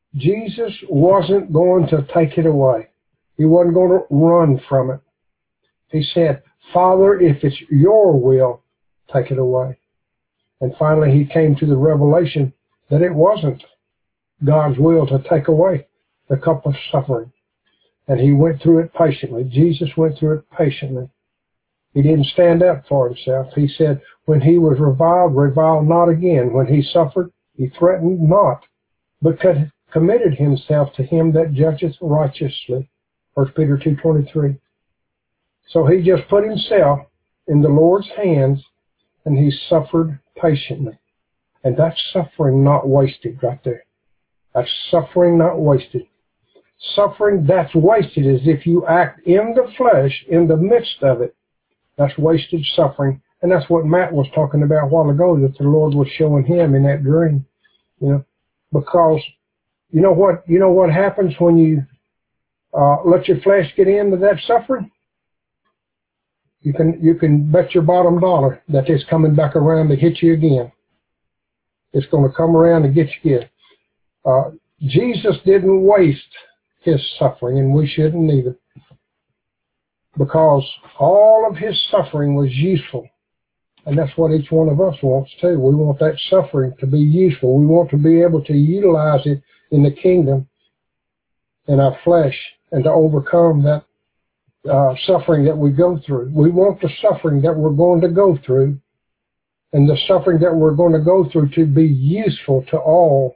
Jesus wasn't going to take it away. He wasn't going to run from it. He said, Father, if it's your will, take it away. And finally he came to the revelation that it wasn't God's will to take away the cup of suffering. And he went through it patiently. Jesus went through it patiently. He didn't stand up for himself. He said, when he was reviled, revile not again. When he suffered, he threatened not, but committed himself to him that judgeth righteously. 1 Peter 2:23. So he just put himself in the Lord's hands, and he suffered patiently. And that's suffering not wasted right there. That's suffering not wasted. Suffering that's wasted is if you act in the flesh, in the midst of it. That's wasted suffering. And that's what Matt was talking about a while ago, that the Lord was showing him in that dream. Because you know what happens when you let your flesh get into that suffering? You can bet your bottom dollar that it's coming back around to hit you again. It's going to come around and get you again. Jesus didn't waste his suffering, and we shouldn't either. Because all of his suffering was useful. And that's what each one of us wants too. We want that suffering to be useful. We want to be able to utilize it in the kingdom, in our flesh, and to overcome that suffering that we go through. We want the suffering that we're going to go through, and the suffering that we're going to go through to be useful to all,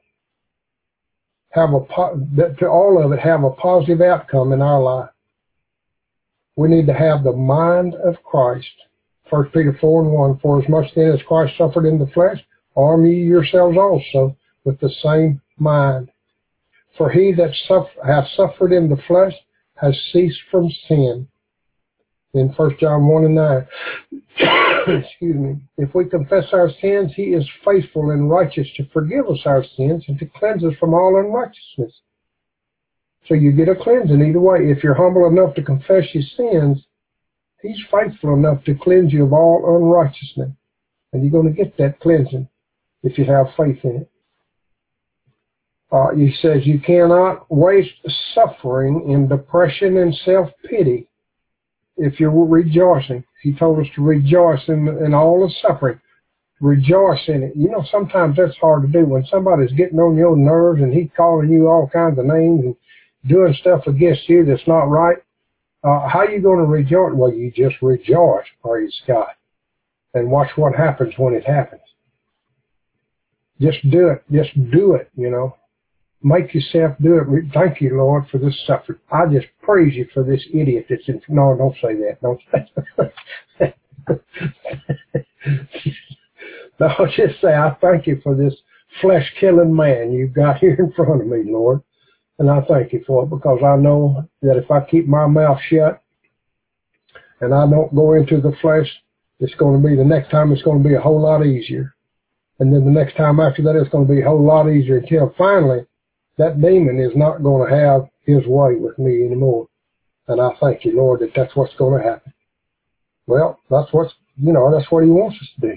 to all of it have a positive outcome in our life. We need to have the mind of Christ. 1 Peter 4:1, for as much then as Christ suffered in the flesh, arm ye yourselves also with the same mind. For he that hath suffered in the flesh has ceased from sin. In 1 John 1:9. Excuse me. If we confess our sins, he is faithful and righteous to forgive us our sins and to cleanse us from all unrighteousness. So you get a cleansing either way. If you're humble enough to confess your sins, he's faithful enough to cleanse you of all unrighteousness. And you're going to get that cleansing if you have faith in it. He says you cannot waste suffering in depression and self-pity if you're rejoicing. He told us to rejoice in all the suffering. Rejoice in it. Sometimes that's hard to do. When somebody's getting on your nerves and he's calling you all kinds of names and doing stuff against you that's not right, how are you going to rejoice? Well, you just rejoice, praise God, and watch what happens when it happens. Just do it. Just do it, Make yourself do it. Thank you, Lord, for this suffering. I just praise you for this idiot that's in... No, don't say that. Don't say that. No, just say, I thank you for this flesh-killing man you've got here in front of me, Lord. And I thank you for it, because I know that if I keep my mouth shut and I don't go into the flesh, it's going to be, the next time it's going to be a whole lot easier. And then the next time after that, it's going to be a whole lot easier, until finally that demon is not going to have his way with me anymore. And I thank you, Lord, that that's what's going to happen. Well, that's what he wants us to do.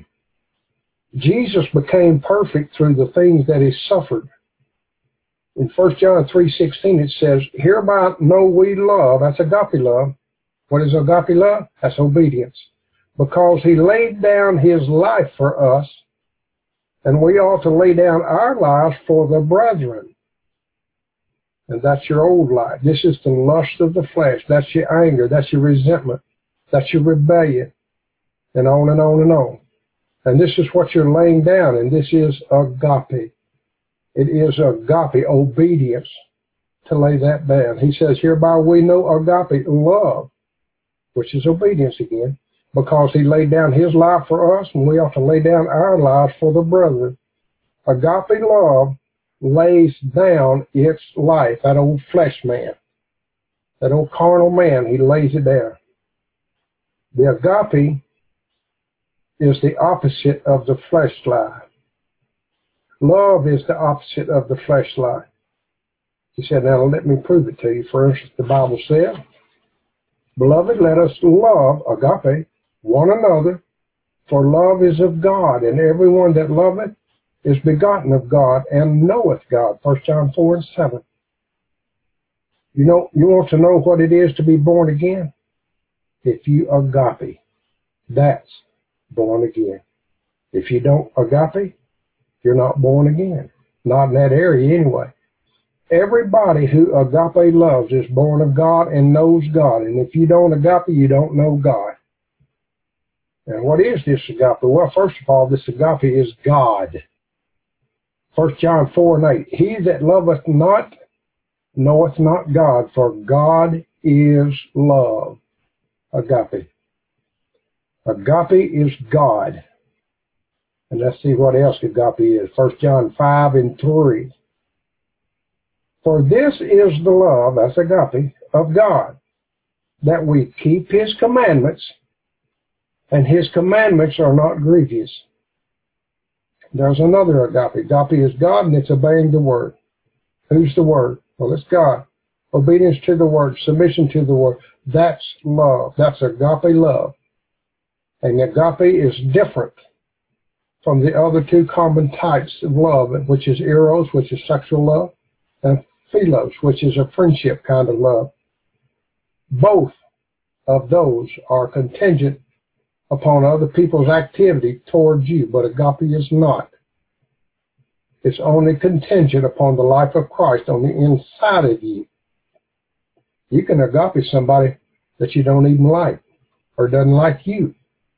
Jesus became perfect through the things that he suffered. In 1 John 3:16, it says, hereby know we love, that's agape love. What is agape love? That's obedience. Because he laid down his life for us, and we ought to lay down our lives for the brethren. And that's your old life. This is the lust of the flesh. That's your anger. That's your resentment. That's your rebellion. And on and on and on. And this is what you're laying down, and this is agape. It is agape, obedience, to lay that down. He says, hereby we know agape, love, which is obedience again, because he laid down his life for us, and we ought to lay down our lives for the brethren. Agape love lays down its life, that old flesh man, that old carnal man, he lays it down. The agape is the opposite of the flesh life. Love is the opposite of the flesh life. He said, now let me prove it to you. For instance, the Bible said, beloved, let us love, agape, one another, for love is of God, and everyone that loveth is begotten of God and knoweth God. 1 John 4:7. You want to know what it is to be born again? If you agape, that's born again. If you don't agape, you're not born again. Not in that area anyway. Everybody who agape loves is born of God and knows God. And if you don't agape, you don't know God. And what is this agape? Well, first of all, this agape is God. 1 John 4:8. He that loveth not knoweth not God, for God is love. Agape. Agape is God. And let's see what else agape is. 1 John 5:3. For this is the love, that's agape, of God, that we keep his commandments, and his commandments are not grievous. There's another agape. Agape is God, and it's obeying the word. Who's the word? Well, it's God. Obedience to the word, submission to the word. That's love. That's agape love. And agape is different from the other two common types of love, which is eros, which is sexual love, and philos, which is a friendship kind of love. Both of those are contingent upon other people's activity towards you, but agape is not. It's only contingent upon the life of Christ on the inside of you. You can agape somebody that you don't even like or doesn't like you.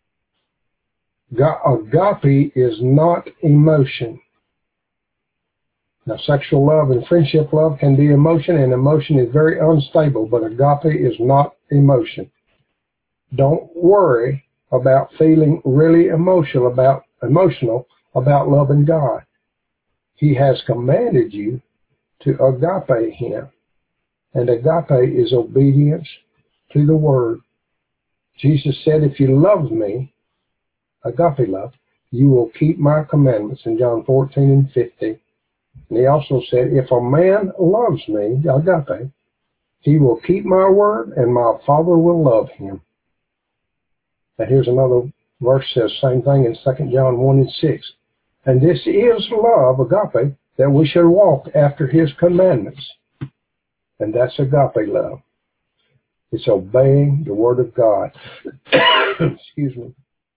Agape is not emotion. Now, sexual love and friendship love can be emotion, and emotion is very unstable, but agape is not emotion. Don't worry about feeling really emotional about loving God. He has commanded you to agape him, and agape is obedience to the word. Jesus said, if you love me, agape love, you will keep my commandments in John 14:15. And he also said, if a man loves me, agape, he will keep my word, and my Father will love him. And here's another verse says same thing in 2 John 1:6. And this is love, agape, that we should walk after his commandments. And that's agape love. It's obeying the word of God. Excuse me.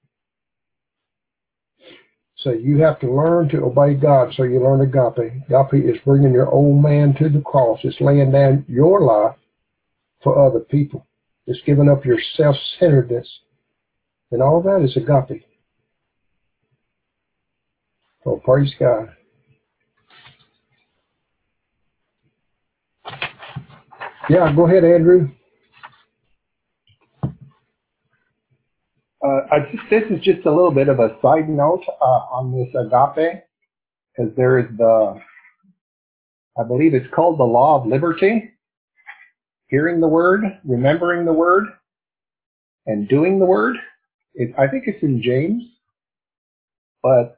So you have to learn to obey God, so you learn agape. Agape is bringing your old man to the cross. It's laying down your life for other people. It's giving up your self-centeredness. And all that is agape. So praise God. Yeah, go ahead, Andrew. This is just a little bit of a side note on this agape, because there is I believe it's called the law of liberty. Hearing the word, remembering the word, and doing the word. I think it's in James. But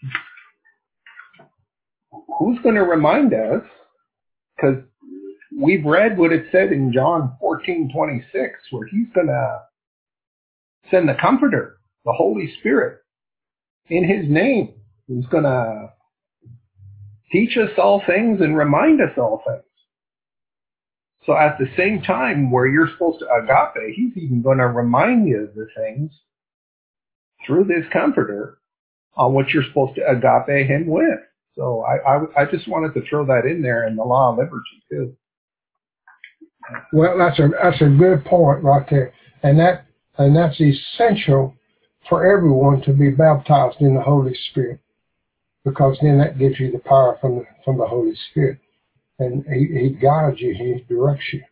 who's going to remind us? Because we've read what it said in John 14:26, where he's going to send the Comforter, the Holy Spirit, in his name. He's going to teach us all things and remind us all things. So at the same time where you're supposed to agape, he's even going to remind you of the things through this Comforter on what you're supposed to agape him with. So I just wanted to throw that in there in the law of liberty too. Well, that's a good point right there, and that's essential for everyone to be baptized in the Holy Spirit, because then that gives you the power from the Holy Spirit, and he guides you, he directs you.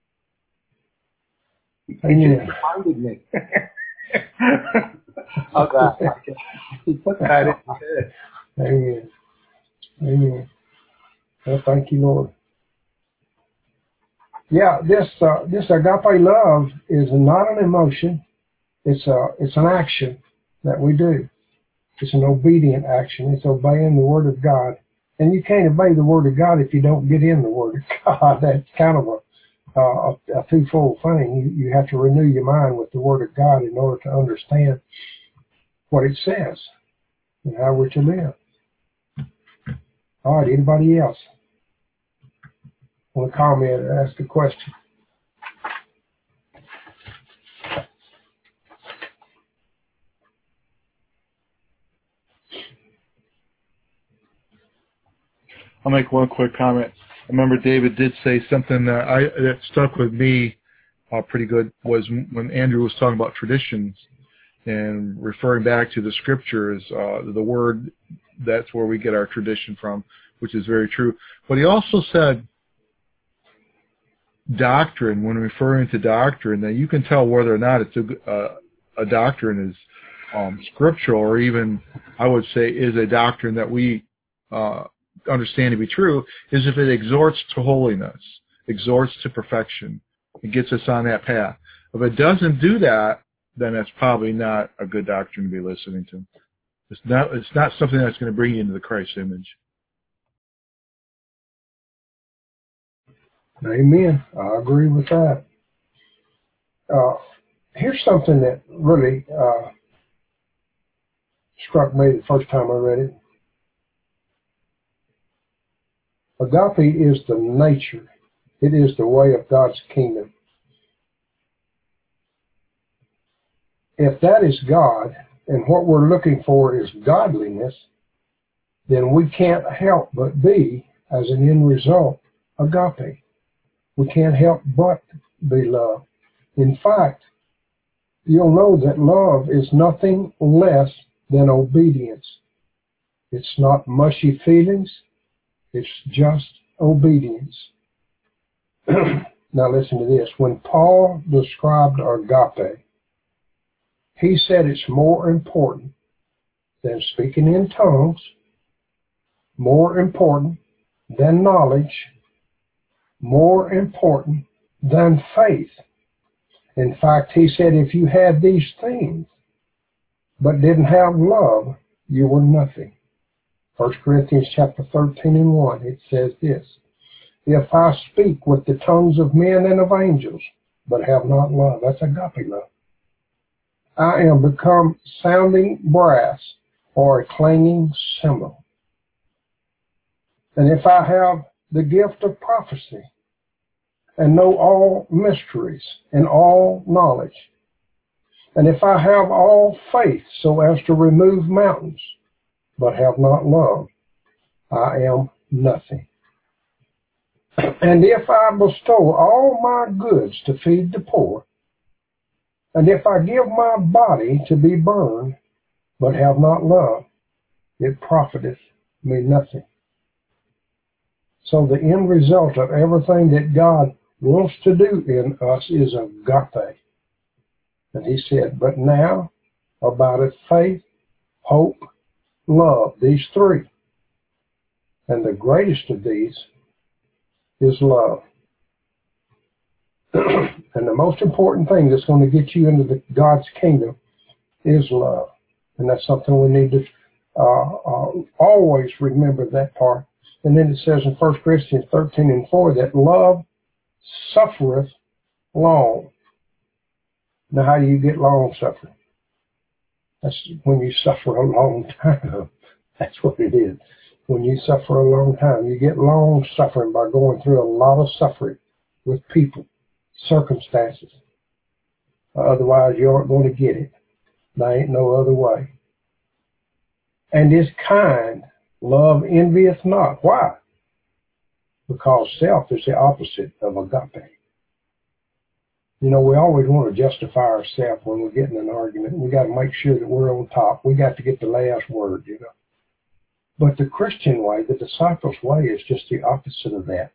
He just reminded me. Okay. He put that in my head. Amen. Amen. Well, thank you, Lord. Yeah, this agape love is not an emotion. It's an action that we do. It's an obedient action. It's obeying the Word of God. And you can't obey the Word of God if you don't get in the Word of God. That's kind of a twofold thing. You have to renew your mind with the Word of God in order to understand what it says and how we're to live. All right, anybody else want to comment or ask a question? I'll make one quick comment. I remember David did say something that stuck with me pretty good, was when Andrew was talking about traditions and referring back to the scriptures, the word, that's where we get our tradition from, which is very true. But he also said doctrine, when referring to doctrine, that you can tell whether or not it's a doctrine is scriptural, or even, I would say, is a doctrine that we understand to be true, is if it exhorts to holiness, exhorts to perfection. It gets us on that path. If it doesn't do that, then it's probably not a good doctrine to be listening to. It's not something that's going to bring you into the Christ image. Amen. I agree with that. Here's something that really struck me the first time I read it. Agape is the nature. It is the way of God's kingdom. If that is God, and what we're looking for is godliness, then we can't help but be, as an end result, agape. We can't help but be love. In fact, you'll know that love is nothing less than obedience. It's not mushy feelings. It's just obedience. Now listen to this. When Paul described agape, he said it's more important than speaking in tongues, more important than knowledge, more important than faith. In fact, he said if you had these things but didn't have love, you were nothing. 1 Corinthians chapter 13 and 1, it says this, if I speak with the tongues of men and of angels, but have not love, that's agape love, I am become sounding brass or a clanging cymbal. And if I have the gift of prophecy and know all mysteries and all knowledge, and if I have all faith so as to remove mountains, but have not love, I am nothing. And if I bestow all my goods to feed the poor, and if I give my body to be burned, but have not love, it profiteth me nothing. So the end result of everything that God wants to do in us is agape. And he said, but now abideth faith, hope, love, these three. And the greatest of these is love. And the most important thing that's going to get you into God's kingdom is love. And that's something we need to always remember, that part. And then it says in 1 Corinthians 13 and 4 that love suffereth long. Now, how do you get long suffering? That's when you suffer a long time. That's what it is. When you suffer a long time, you get long suffering by going through a lot of suffering with people, circumstances. Otherwise, you aren't going to get it. There ain't no other way. And is kind. Love envieth not. Why? Because self is the opposite of agape. You know, we always want to justify ourselves when we get in an argument. We got to make sure that we're on top. We got to get the last word, you know. But the Christian way, the disciples' way, is just the opposite of that.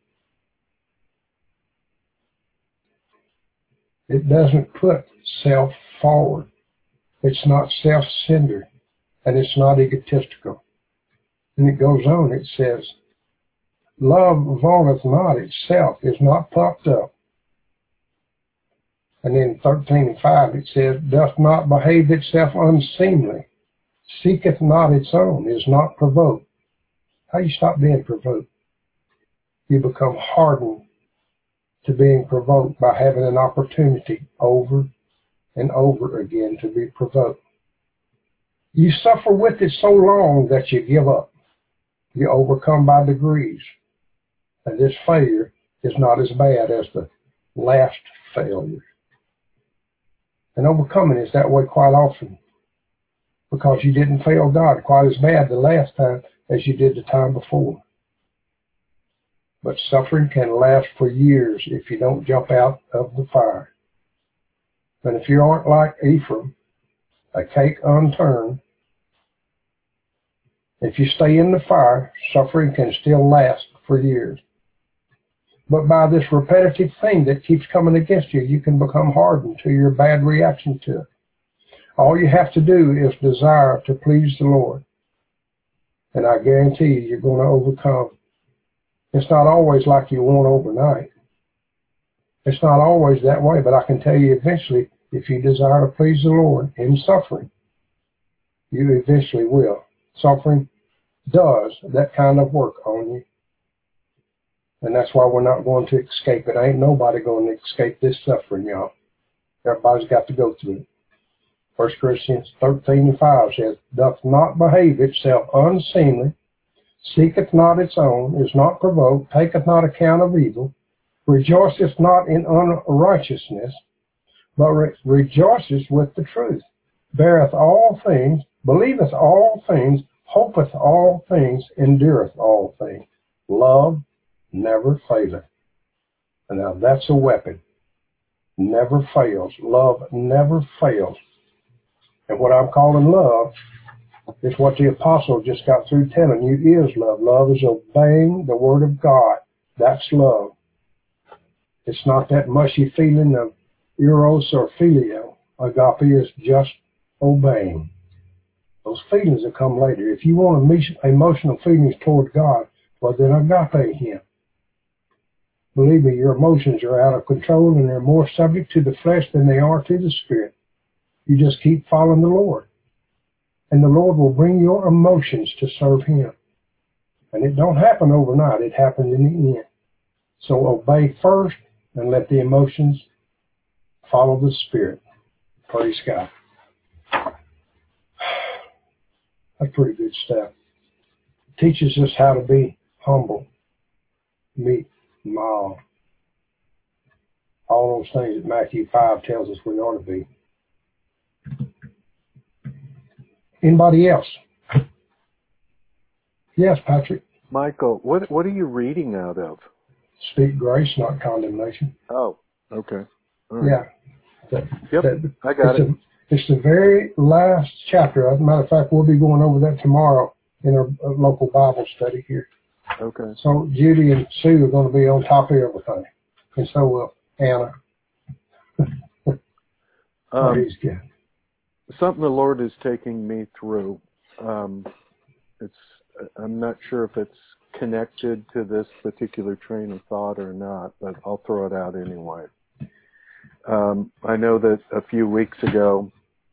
It doesn't put self forward. It's not self-centered, and it's not egotistical. And it goes on, it says, love vaunteth not itself, is not puffed up. And in 13:5 it says, doth not behave itself unseemly, seeketh not its own, is not provoked. How do you stop being provoked? You become hardened to being provoked by having an opportunity over and over again to be provoked. You suffer with it so long that you give up. You overcome by degrees. And this failure is not as bad as the last failure. And overcoming is that way quite often, because you didn't fail God quite as bad the last time as you did the time before. But suffering can last for years if you don't jump out of the fire. And if you aren't like Ephraim, a cake unturned, if you stay in the fire, suffering can still last for years. But by this repetitive thing that keeps coming against you, you can become hardened to your bad reaction to it. All you have to do is desire to please the Lord. And I guarantee you, you're going to overcome. It's not always like you want overnight. It's not always that way, but I can tell you eventually, if you desire to please the Lord in suffering, you eventually will. Suffering does that kind of work on you. And that's why we're not going to escape it. Ain't nobody going to escape this suffering, y'all. Everybody's got to go through it. 1 Corinthians 13:5 says, doth not behave itself unseemly, seeketh not its own, is not provoked, taketh not account of evil, rejoiceth not in unrighteousness, but rejoiceth with the truth, beareth all things, believeth all things, hopeth all things, endureth all things. Love never faileth. And now that's a weapon. Never fails. Love never fails. And what I'm calling love is what the apostle just got through telling you is love. Love is obeying the word of God. That's love. It's not that mushy feeling of eros or phileo. Agape is just obeying. Those feelings will come later. If you want emotional feelings toward God, well then agape Him. Believe me, your emotions are out of control and they're more subject to the flesh than they are to the spirit. You just keep following the Lord. And the Lord will bring your emotions to serve Him. And it don't happen overnight. It happens in the end. So obey first and let the emotions follow the Spirit. Praise God. That's pretty good stuff. It teaches us how to be humble, meek, mild. All those things that Matthew 5 tells us we ought to be. Anybody else? Yes, Patrick. Michael, what are you reading out of? Speak grace, not condemnation. Oh, okay. All right. Yeah. I got it. It's the very last chapter. As a matter of fact, we'll be going over that tomorrow in our local Bible study here. Okay. So Judy and Sue are going to be on top of everything. And so will Anna. Praise God. Something the Lord is taking me through. I'm not sure if it's connected to this particular train of thought or not, but I'll throw it out anyway. I know that a few weeks ago,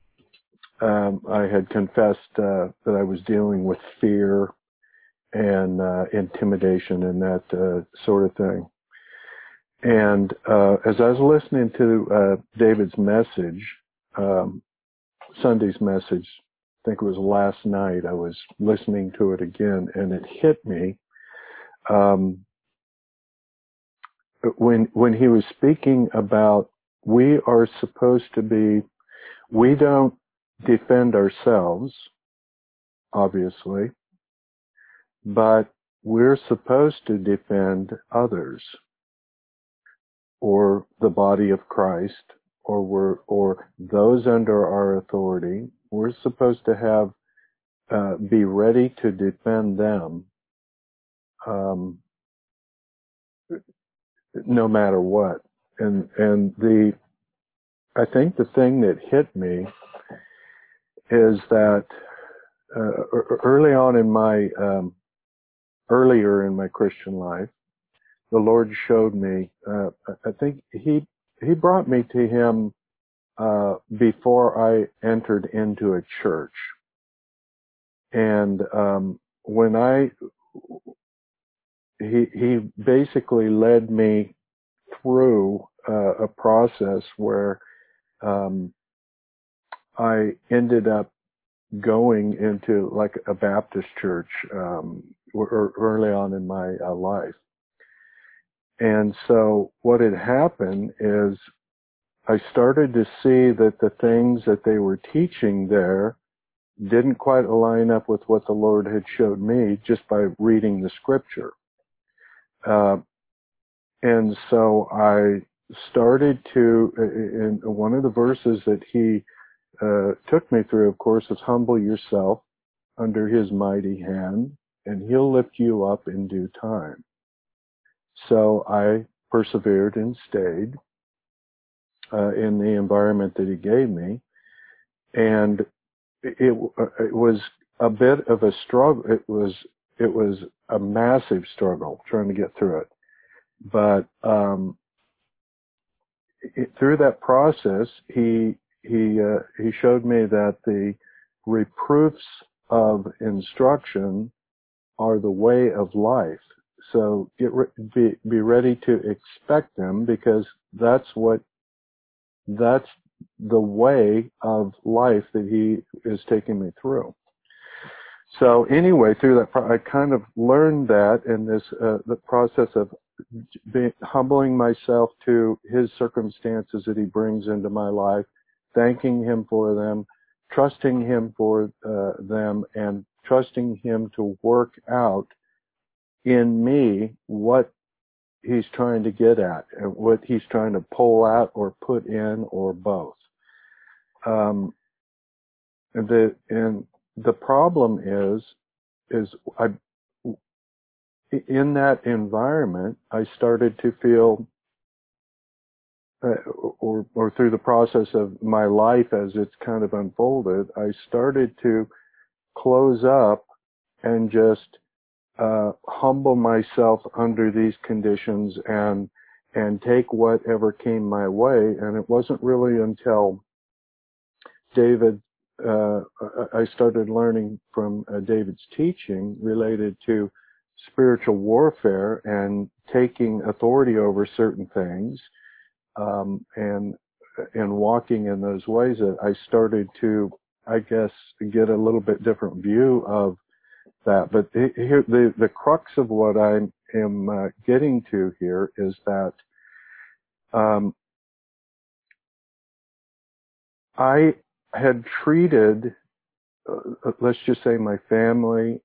I had confessed that I was dealing with fear and intimidation and that sort of thing. And as I was listening to David's message, Sunday's message, I think it was last night, I was listening to it again, and it hit me when he was speaking about we are supposed to be, we don't defend ourselves, obviously, but we're supposed to defend others or the body of Christ or those under our authority. We're supposed to have be ready to defend them no matter what. And I think the thing that hit me is that earlier in my Christian life, the Lord showed me. I think He brought me to Him before I entered into a church, and when He basically led me through a process where I ended up going into like a Baptist church, early on in my life. And so what had happened is I started to see that the things that they were teaching there didn't quite align up with what the Lord had showed me just by reading the scripture. And so I started to, in one of the verses that he took me through, of course, is humble yourself under his mighty hand, and he'll lift you up in due time. So I persevered and stayed in the environment that he gave me, and it was a bit of a struggle. It was a massive struggle trying to get through it. But through that process, he showed me that the reproofs of instruction are the way of life. So be ready to expect them, because that's the way of life that he is taking me through. So anyway, through that, I kind of learned that in this the process of humbling myself to his circumstances that he brings into my life, thanking him for them, trusting him for them, and trusting him to work out in me what he's trying to get at, and what he's trying to pull out or put in, or both. The problem is in that environment, I started to feel, or through the process of my life as it's kind of unfolded, I started to close up and just humble myself under these conditions and take whatever came my way. And it wasn't really until David, I started learning from David's teaching related to spiritual warfare and taking authority over certain things, and walking in those ways, that I started to, I guess, get a little bit different view of that. But here, the crux of what I am getting to here is that I had treated, let's just say, my family,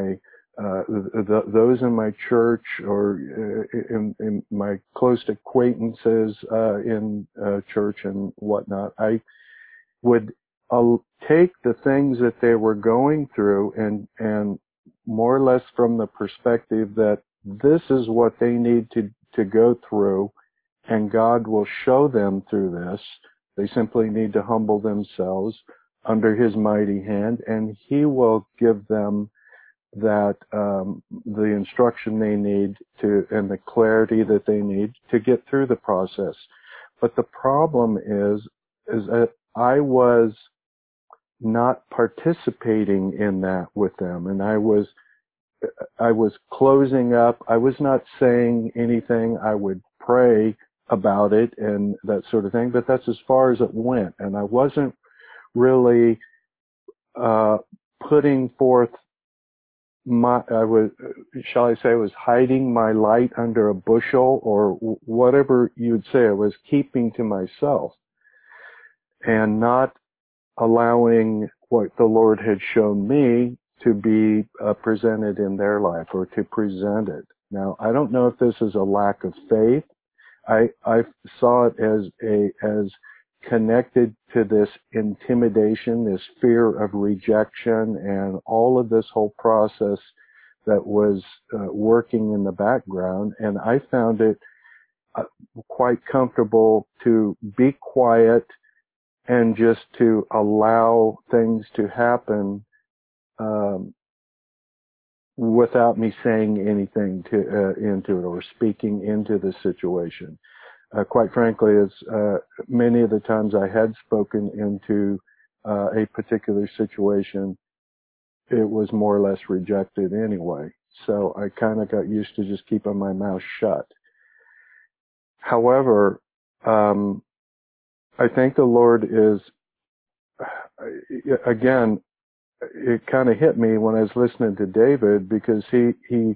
those in my church, or in my close acquaintances in church and whatnot, I would take the things that they were going through and more or less from the perspective that this is what they need to go through, and God will show them through this. They simply need to humble themselves under his mighty hand, and he will give them that the instruction they need to, and the clarity that they need to get through the process. But the problem is that I was not participating in that with them, and I was closing up. I was not saying anything. I would pray about it and that sort of thing, but that's as far as it went. And I wasn't really putting forth I was hiding my light under a bushel, or whatever you'd say. I was keeping to myself and not allowing what the Lord had shown me to be presented in their life, or to present it. Now, I don't know if this is a lack of faith. I saw it as connected to this intimidation, this fear of rejection, and all of this whole process that was working in the background. And I found it quite comfortable to be quiet and just to allow things to happen without me saying anything into it, or speaking into the situation. Quite frankly, as many of the times I had spoken into a particular situation, it was more or less rejected anyway. So I kind of got used to just keeping my mouth shut. However, I think the Lord is, again, it kind of hit me when I was listening to David, because he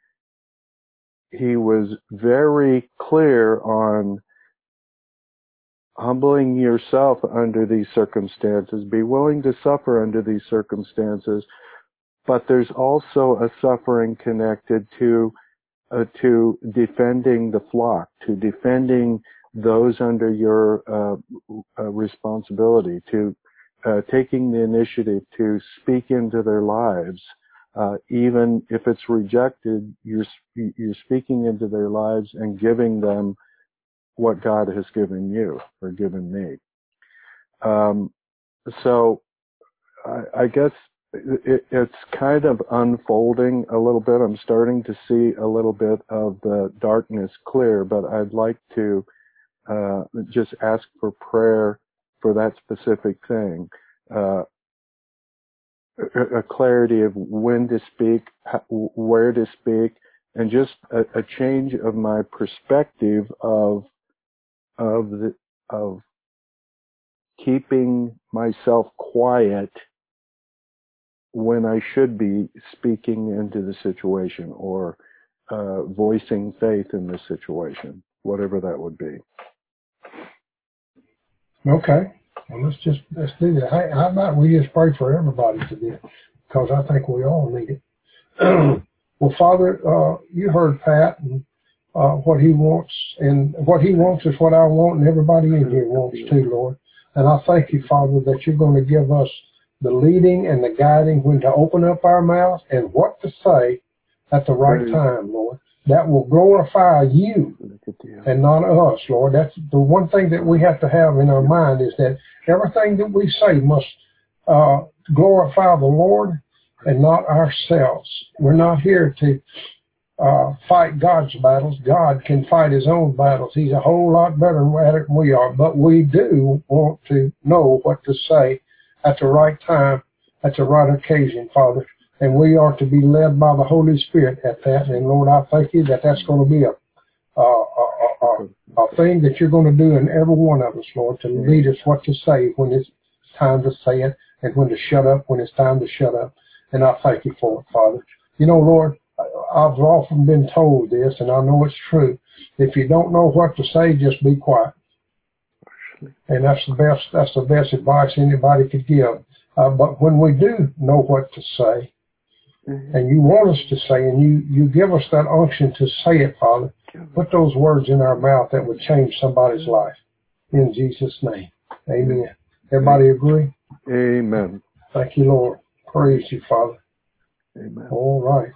was very clear on humbling yourself under these circumstances, be willing to suffer under these circumstances, but there's also a suffering connected to defending the flock, to defending those under your responsibility, to taking the initiative to speak into their lives, even if it's rejected. You're speaking into their lives and giving them what God has given you or given me. So I guess it's kind of unfolding a little bit. I'm starting to see a little bit of the darkness clear, but I'd like to just ask for prayer for that specific thing. A clarity of when to speak, where to speak, and just a change of my perspective of keeping myself quiet when I should be speaking into the situation, or voicing faith in the situation, whatever that would be. Okay. Well, let's do that. Hey, how about we just pray for everybody today, because I think we all need it. Well, Father, you heard Pat and what he wants, and what he wants is what I want, and everybody in here wants too, Lord. And I thank you, Father, that you're going to give us the leading and the guiding when to open up our mouth and what to say at the right time, Lord. That will glorify you and not us, Lord. That's the one thing that we have to have in our mind, is that everything that we say must glorify the Lord and not ourselves. We're not here to fight God's battles. God can fight his own battles. He's a whole lot better at it than we are. But we do want to know what to say at the right time, at the right occasion, Father. And we are to be led by the Holy Spirit at that. And Lord, I thank you that that's going to be a thing that you're going to do in every one of us, Lord, to lead us what to say when it's time to say it, and when to shut up when it's time to shut up. And I thank you for it, Father. You know, Lord, I've often been told this, and I know it's true. If you don't know what to say, just be quiet. And that's the best advice anybody could give. But when we do know what to say, and you want us to say, and you give us that unction to say it, Father, put those words in our mouth that would change somebody's life. In Jesus' name. Amen. Everybody agree? Amen. Thank you, Lord. Praise you, Father. Amen. All right.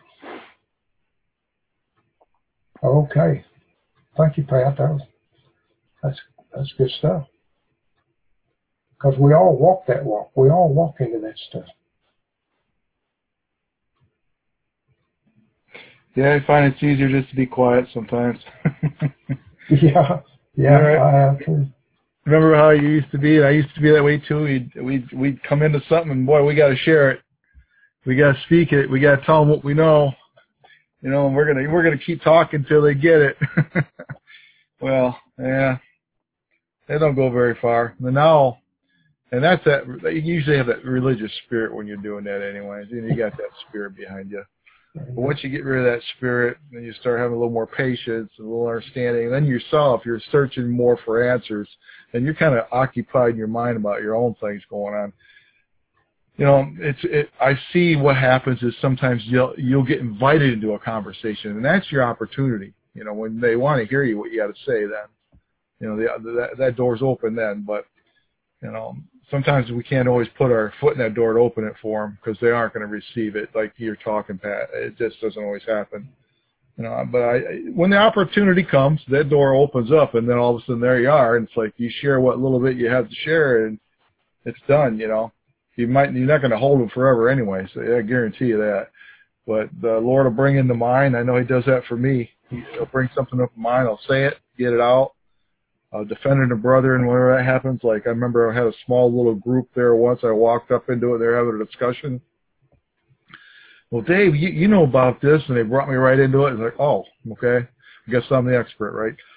Okay. Thank you, Pat. That's good stuff. Because we all walk that walk. We all walk into that stuff. Yeah, I find it's easier just to be quiet sometimes. Yeah, right. I have to. Remember how you used to be, and I used to be that way too. We'd come into something, and boy, we got to share it. We got to speak it. We got to tell them what we know. You know, and we're gonna keep talking till they get it. Well, yeah, they don't go very far. And that's that. You usually have that religious spirit when you're doing that, anyways. You got that spirit behind you. But once you get rid of that spirit, then you start having a little more patience, a little understanding. And then yourself, you're searching more for answers, and you're kind of occupied in your mind about your own things going on. You know, I see what happens is sometimes you'll get invited into a conversation, and that's your opportunity. You know, when they want to hear you, what you got to say, then, you know, that door's open then. But, you know, sometimes we can't always put our foot in that door to open it for them, because they aren't going to receive it like you're talking, Pat. It just doesn't always happen. You know, but when the opportunity comes, that door opens up, and then all of a sudden there you are, and it's like you share what little bit you have to share, and it's done. You know, you're not going to hold them forever anyway, so I guarantee you that. But the Lord will bring into mind. I know He does that for me. He'll bring something up in mind. I'll say it, get it out. Defending a brother, and whenever that happens, like I remember I had a small little group there once. I walked up into it. They were having a discussion. Well, Dave, you know about this, and they brought me right into it. It's like, oh, okay, I guess I'm the expert, right?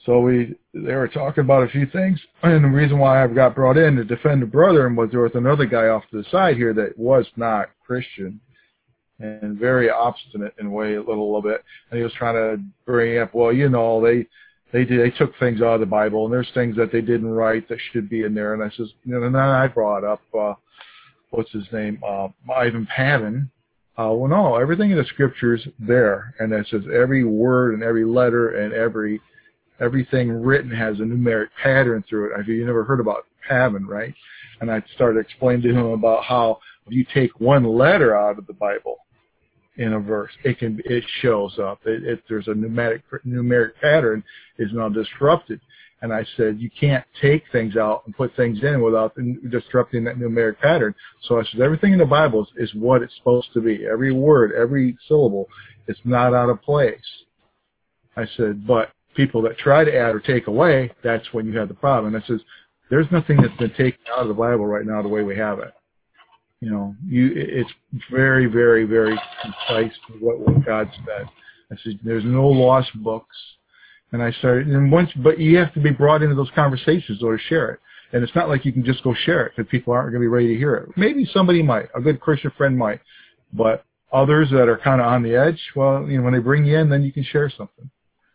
So they were talking about a few things, and the reason why I got brought in to defend the brother was there was another guy off to the side here that was not Christian and very obstinate in a way, a little bit, and he was trying to bring up, well, you know, they took things out of the Bible, and there's things that they didn't write that should be in there, and I says, you know, and then I brought up what's his name, Ivan Pavan. Well, no, everything in the scriptures there, and it says every word and every letter and everything written has a numeric pattern through it. You never heard about Pavan, right? And I started explaining to him about how if you take one letter out of the Bible in a verse, it shows up. There's a numeric pattern is now disrupted. And I said, you can't take things out and put things in without disrupting that numeric pattern. So I said, everything in the Bible is what it's supposed to be. Every word, every syllable, it's not out of place. I said, but people that try to add or take away, that's when you have the problem. And I says, there's nothing that's been taken out of the Bible right now the way we have it. You know, it's very, very, very concise what God said. I said, there's no lost books. And I started, but you have to be brought into those conversations or share it. And it's not like you can just go share it because people aren't going to be ready to hear it. Maybe somebody might, a good Christian friend might, but others that are kind of on the edge, well, you know, when they bring you in, then you can share something.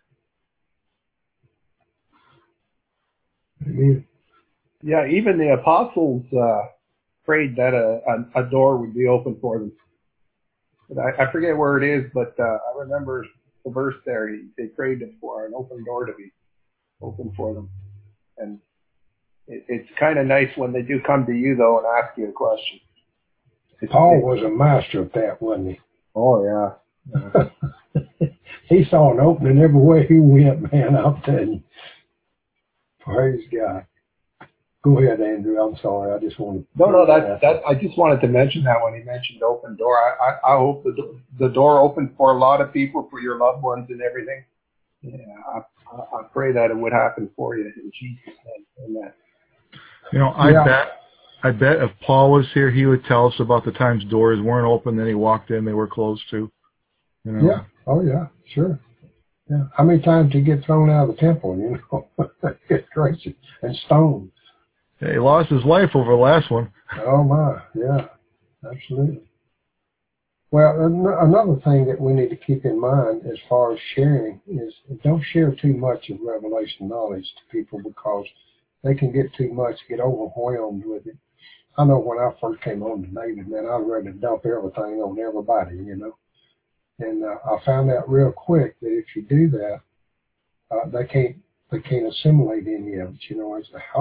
Yeah, even the apostles prayed that a door would be open for them. I forget where it is, but I remember the verse there. They prayed for an open door to be open for them. And it's kind of nice when they do come to you, though, and ask you a question. Paul was a master of that, wasn't he? Oh, yeah. He saw an opening everywhere he went, man, I'll tell you. Praise God. Go ahead, Andrew. I'm sorry. I just wanted to... No, that I just wanted to mention that when he mentioned open door. I hope the door opened for a lot of people, for your loved ones and everything. Yeah, I pray that it would happen for you in Jesus' name. Amen. You know, I bet if Paul was here, he would tell us about the times doors weren't open, then he walked in, they were closed too. You know? Yeah. Oh, yeah. Sure. Yeah. How many times did he get thrown out of the temple, you know? Good gracious. And stoned. Yeah, he lost his life over the last one. Oh, my. Yeah. Absolutely. Well, another thing that we need to keep in mind as far as sharing is don't share too much of revelation knowledge to people because they can get too much, get overwhelmed with it. I know when I first came on to David, man, I was ready to dump everything on everybody, you know. And I found out real quick that if you do that, they can't assimilate any of it, you know. It's like,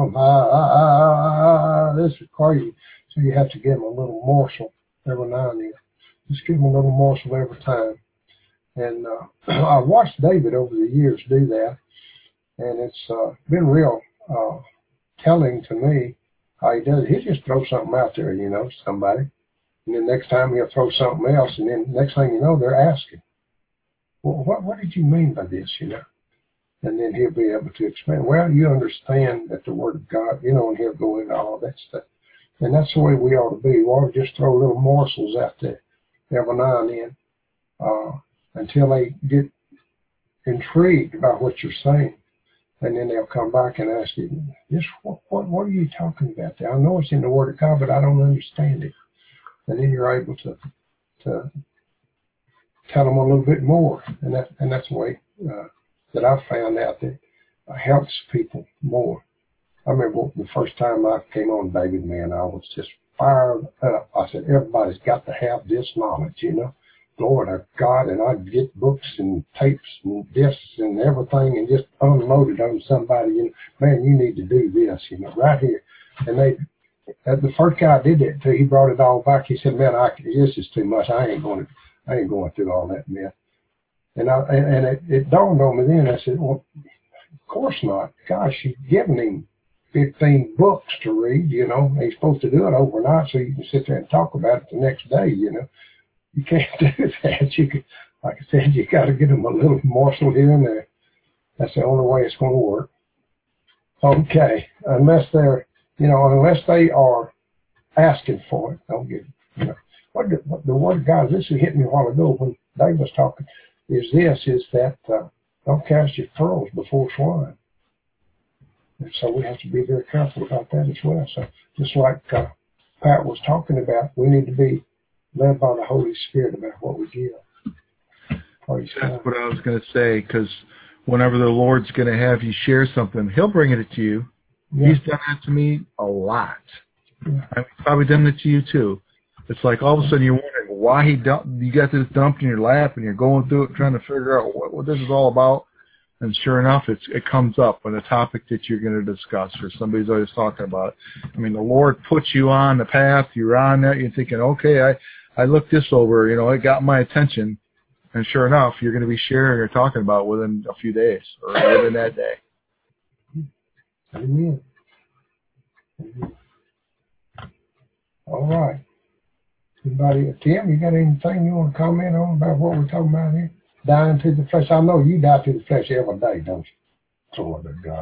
this is crazy. So you have to give them a little morsel every now and then. Just give them a little morsel every time. And I've watched David over the years do that, and it's been real telling to me how he does it. He'll just throw something out there, you know, to somebody. And then next time he'll throw something else, and then next thing you know, they're asking, well, what did you mean by this, you know? And then he'll be able to explain, well, you understand that the Word of God, you know, and he'll go into all that stuff. And that's the way we ought to be. We ought to just throw little morsels out there every now and then until they get intrigued about what you're saying. And then they'll come back and ask you, what are you talking about there? I know it's in the Word of God, but I don't understand it. And then you're able to tell them a little bit more. And that's the way that I've found out that helps people more. I remember the first time I came on David, man, I was just fired up. I said, everybody's got to have this knowledge, you know. Lord of God, and I'd get books and tapes and discs and everything and just unload it on somebody. You know, man, you need to do this, you know, right here. And the first guy I did that to, he brought it all back. He said, man, this is too much. I ain't going through all that mess. And it dawned on me then. I said, well, of course not. Gosh, you've given him 15 books to read, you know. He's supposed to do it overnight so you can sit there and talk about it the next day, you know. You can't do that. Like I said, you got to get them a little morsel here and there. That's the only way it's going to work. Okay, unless they are asking for it, don't get it. You know, what the Word of God, this hit me a while ago when Dave was talking, is that don't cast your pearls before swine. And so we have to be very careful about that as well. So just like Pat was talking about, we need to be led by the Holy Spirit about what we give. Praise That's God. what I was going to say, because whenever the Lord's going to have you share something, He'll bring it to you. Yeah. He's done that to me a lot. Yeah. I've probably done it to you too. It's like all of a sudden you're wondering why you got this dumped in your lap, and you're going through it trying to figure out what this is all about. And sure enough, it comes up on a topic that you're going to discuss, or somebody's always talking about it. I mean, the Lord puts you on the path. You're on that. You're thinking, okay, I looked this over. It got my attention. And sure enough, you're going to be sharing or talking about it within a few days or within that day. Amen. Amen. All right. Anybody, Tim, you got anything you want to comment on about what we're talking about here? Dying to the flesh. I know you die to the flesh every day, don't you? Glory to God.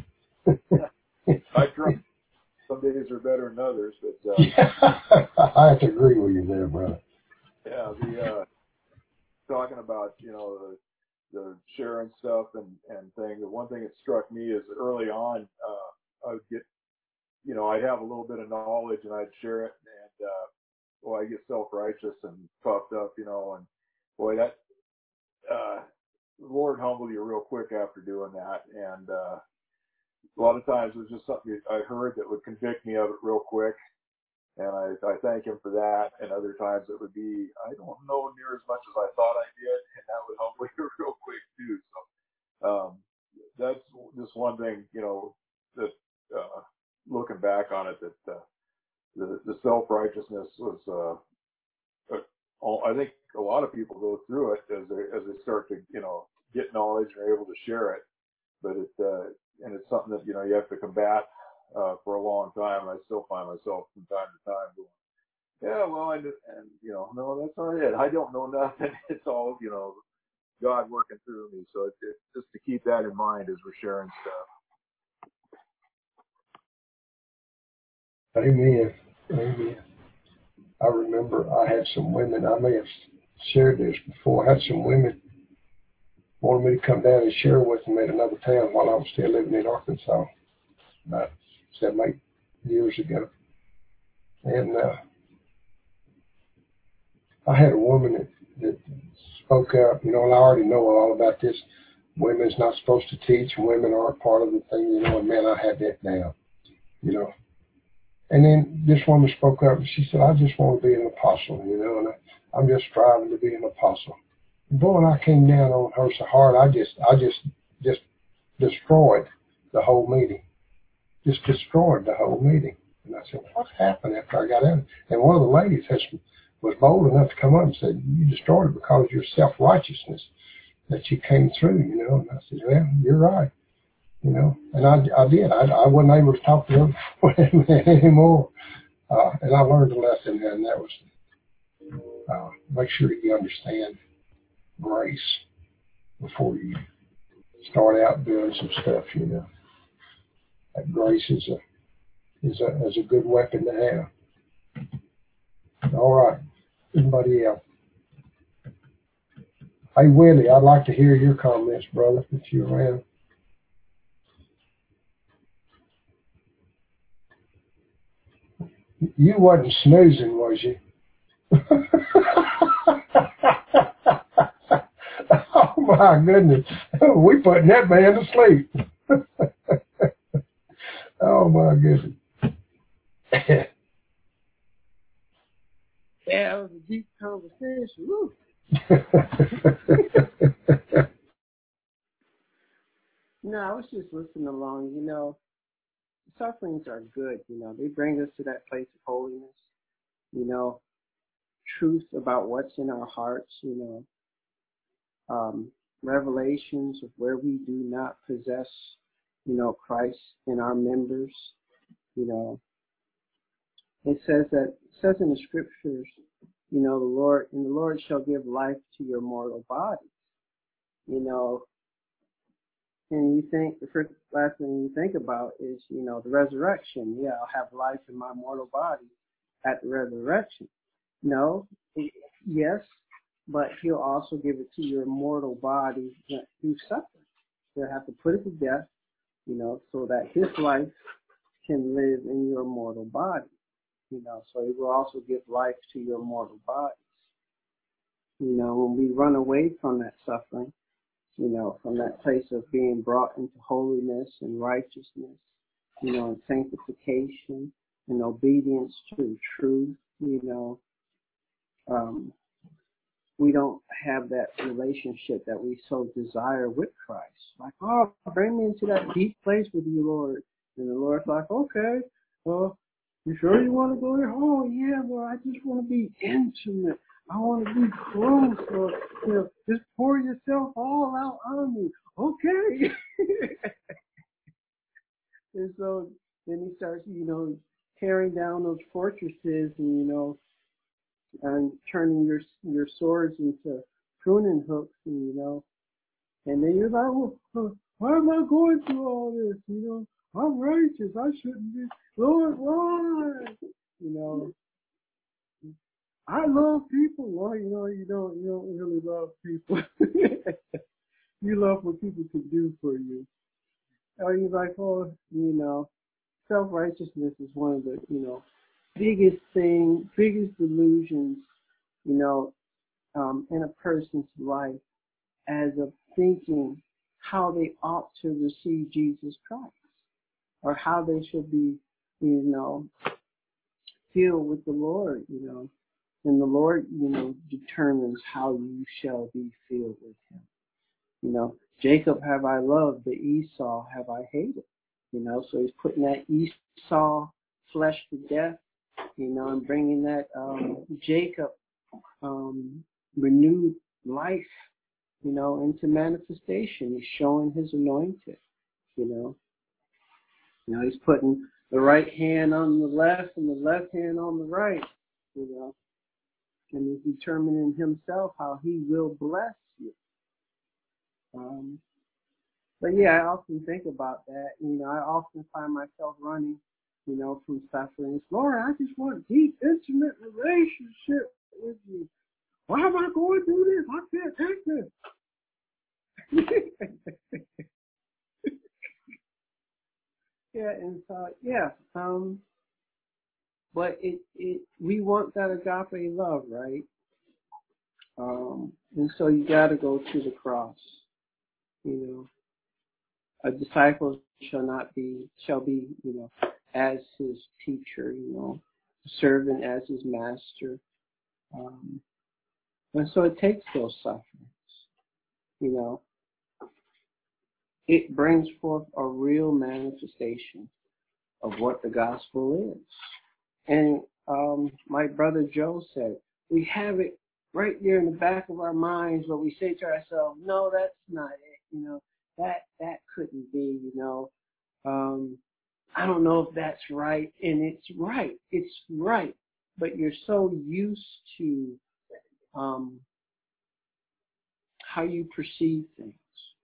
I try. Some days are better than others, but I have to agree with you there, brother. Yeah, the talking about the sharing stuff and thing. The one thing that struck me is that early on, I would get I'd have a little bit of knowledge and I'd share it, and I get self-righteous and puffed up, and boy, that the Lord humbled you real quick after doing that, and a lot of times it was just something I heard that would convict me of it real quick, and I thank Him for that. And other times it would be, I don't know near as much as I thought I did, and that would humble you real quick too. So that's just one thing, that looking back on it, that the self-righteousness was, I think a lot of people go through it as they start to, get knowledge and are able to share it. But and it's something that, you have to combat for a long time. And I still find myself from time to time going, yeah, well, no, that's not it. I don't know nothing. It's all, God working through me. So it's just to keep that in mind as we're sharing stuff. Amen. Amen. I remember I had some women, I may have shared this before, I had some women wanted me to come down and share with them at another town while I was still living in Arkansas, about 7, 8 years ago. And I had a woman that spoke up, and I already know all about this. Women's not supposed to teach, and women aren't part of the thing, and man, I had that down, And then this woman spoke up and she said, I just want to be an apostle, and I'm just striving to be an apostle. And boy, when I came down on her so hard, I just destroyed the whole meeting. Just destroyed the whole meeting. And I said, what happened after I got in? And one of the ladies was bold enough to come up and said, you destroyed it because of your self-righteousness that you came through, And I said, well, you're right. And I did. I wasn't able to talk to them anymore. And I learned a lesson there, and that was make sure you understand grace before you start out doing some stuff, That grace is a good weapon to have. All right. Anybody else? Hey, Willie, I'd like to hear your comments, brother, if you're around. You wasn't snoozing, was you? Oh, my goodness. We putting that man to sleep. Oh, my goodness. Yeah, it was a deep conversation. Woo. No, I was just listening along. Sufferings are good. They bring us to that place of holiness. Truth about what's in our hearts. Revelations of where we do not possess, Christ in our members. It says in the scriptures, the Lord shall give life to your mortal bodies. And you think the first last thing you think about is, the resurrection. Yeah, I'll have life in my mortal body at the resurrection. No, yes, but He'll also give it to your mortal body through suffering. You'll have to put it to death, so that his life can live in your mortal body, so it will also give life to your mortal bodies. When we run away from that suffering, from that place of being brought into holiness and righteousness, and sanctification and obedience to the truth, we don't have that relationship that we so desire with Christ. Like, oh, bring me into that deep place with you, Lord. And the Lord's like, okay, well, you sure you want to go there? Oh, yeah, well, I just want to be intimate. I want to be close. Or, just pour yourself all out on me. Okay. And so then he starts, tearing down those fortresses and turning your swords into pruning hooks, and then you're like, well, why am I going through all this? I'm righteous. I shouldn't be. Lord, why? I love people. Well, you don't really love people. You love what people can do for you. Or you're like, oh, self-righteousness is one of the, biggest delusions, in a person's life, as of thinking how they ought to receive Jesus Christ, or how they should be, filled with the Lord, and the Lord, determines how you shall be filled with him. Jacob have I loved, but Esau have I hated. So he's putting that Esau flesh to death, and bringing that Jacob renewed life, into manifestation. He's showing his anointed, he's putting the right hand on the left and the left hand on the right, and he's determining himself how he will bless you. But yeah, I often think about that. I often find myself running, from sufferings. Lord, I just want deep, intimate relationship with you. Why am I going through this? I can't take this. Yeah, and so but we want that agape love, right? And so you got to go to the cross. A disciple shall be, as his teacher, servant as his master. And so it takes those sufferings, It brings forth a real manifestation of what the gospel is. And my brother Joe said, we have it right there in the back of our minds, but we say to ourselves, no, that's not it, that couldn't be, I don't know if that's right. And it's right. But you're so used to how you perceive things.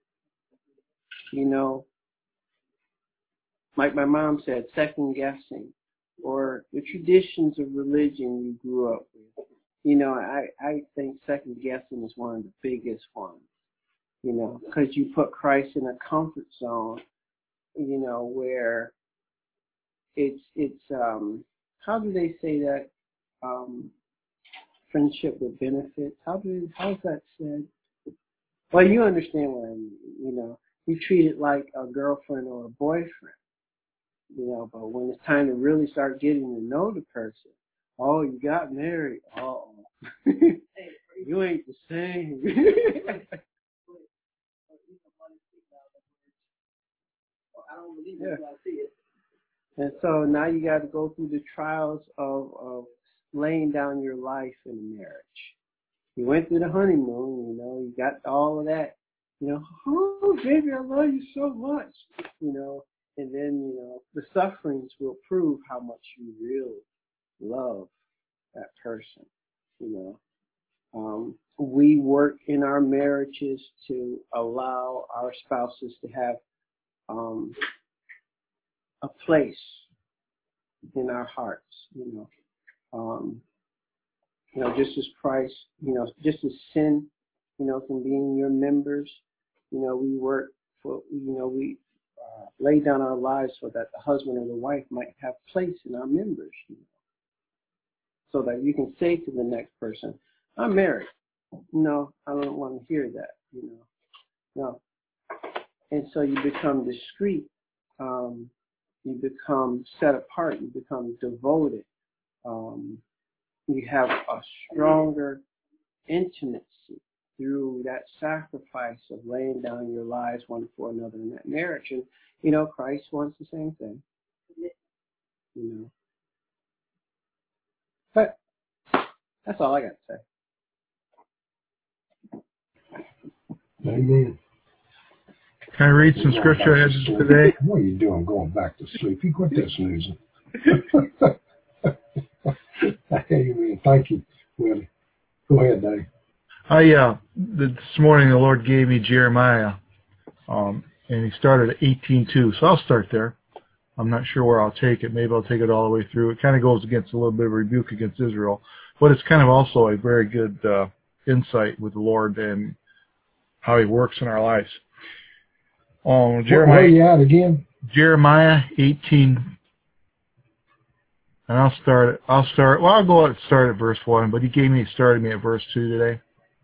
Like my mom said, second guessing, or the traditions of religion you grew up with. I think second guessing is one of the biggest ones, because you put Christ in a comfort zone, where it's how do they say that, friendship with benefits? How's that said? Well, you understand what I mean, you treat it like a girlfriend or a boyfriend, but when it's time to really start getting to know the person, oh, you got married, oh, you ain't the same. Yeah. And so now you got to go through the trials of laying down your life in a marriage. You went through the honeymoon, you got all of that, oh, baby, I love you so much, and then, the sufferings will prove how much you really love that person, We work in our marriages to allow our spouses to have a place in our hearts, just as Christ, just as sin, can be in your members, we work for, lay down our lives so that the husband or the wife might have place in our members, so that you can say to the next person, I'm married. No, I don't want to hear that, No. And so you become discreet. You become set apart. You become devoted. You have a stronger intimacy through that sacrifice of laying down your lives one for another in that marriage. And, Christ wants the same thing. But that's all I got to say. Amen. Can I read some scripture today? What are you doing going back to sleep? You quit that snoozing. Amen. Thank you, Willie. Go ahead, Dave. This morning the Lord gave me Jeremiah, and he started at 18:2. So I'll start there. I'm not sure where I'll take it. Maybe I'll take it all the way through. It kind of goes against a little bit of rebuke against Israel, but it's kind of also a very good insight with the Lord and how He works in our lives. Jeremiah, where are you at again? Jeremiah 18. And I'll start. Well, I'll go ahead and start at verse 1, but He started me at verse 2 today.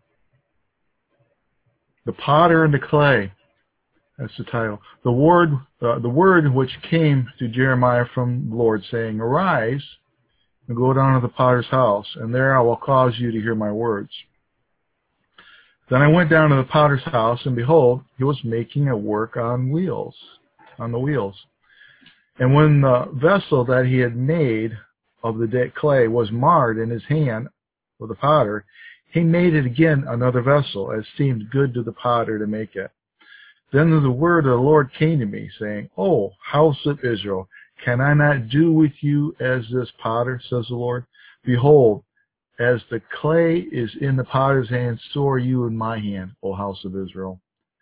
The potter and the clay. That's the title. The word which came to Jeremiah from the Lord, saying, Arise and go down to the potter's house, and there I will cause you to hear my words. Then I went down to the potter's house, and behold, he was making a work on the wheels. And when the vessel that he had made of the clay was marred in his hand with the potter, he made it again another vessel, as seemed good to the potter to make it. Then the word of the Lord came to me, saying, O house of Israel, can I not do with you as this potter, says the Lord? Behold, as the clay is in the potter's hand, so are you in my hand, O house of Israel.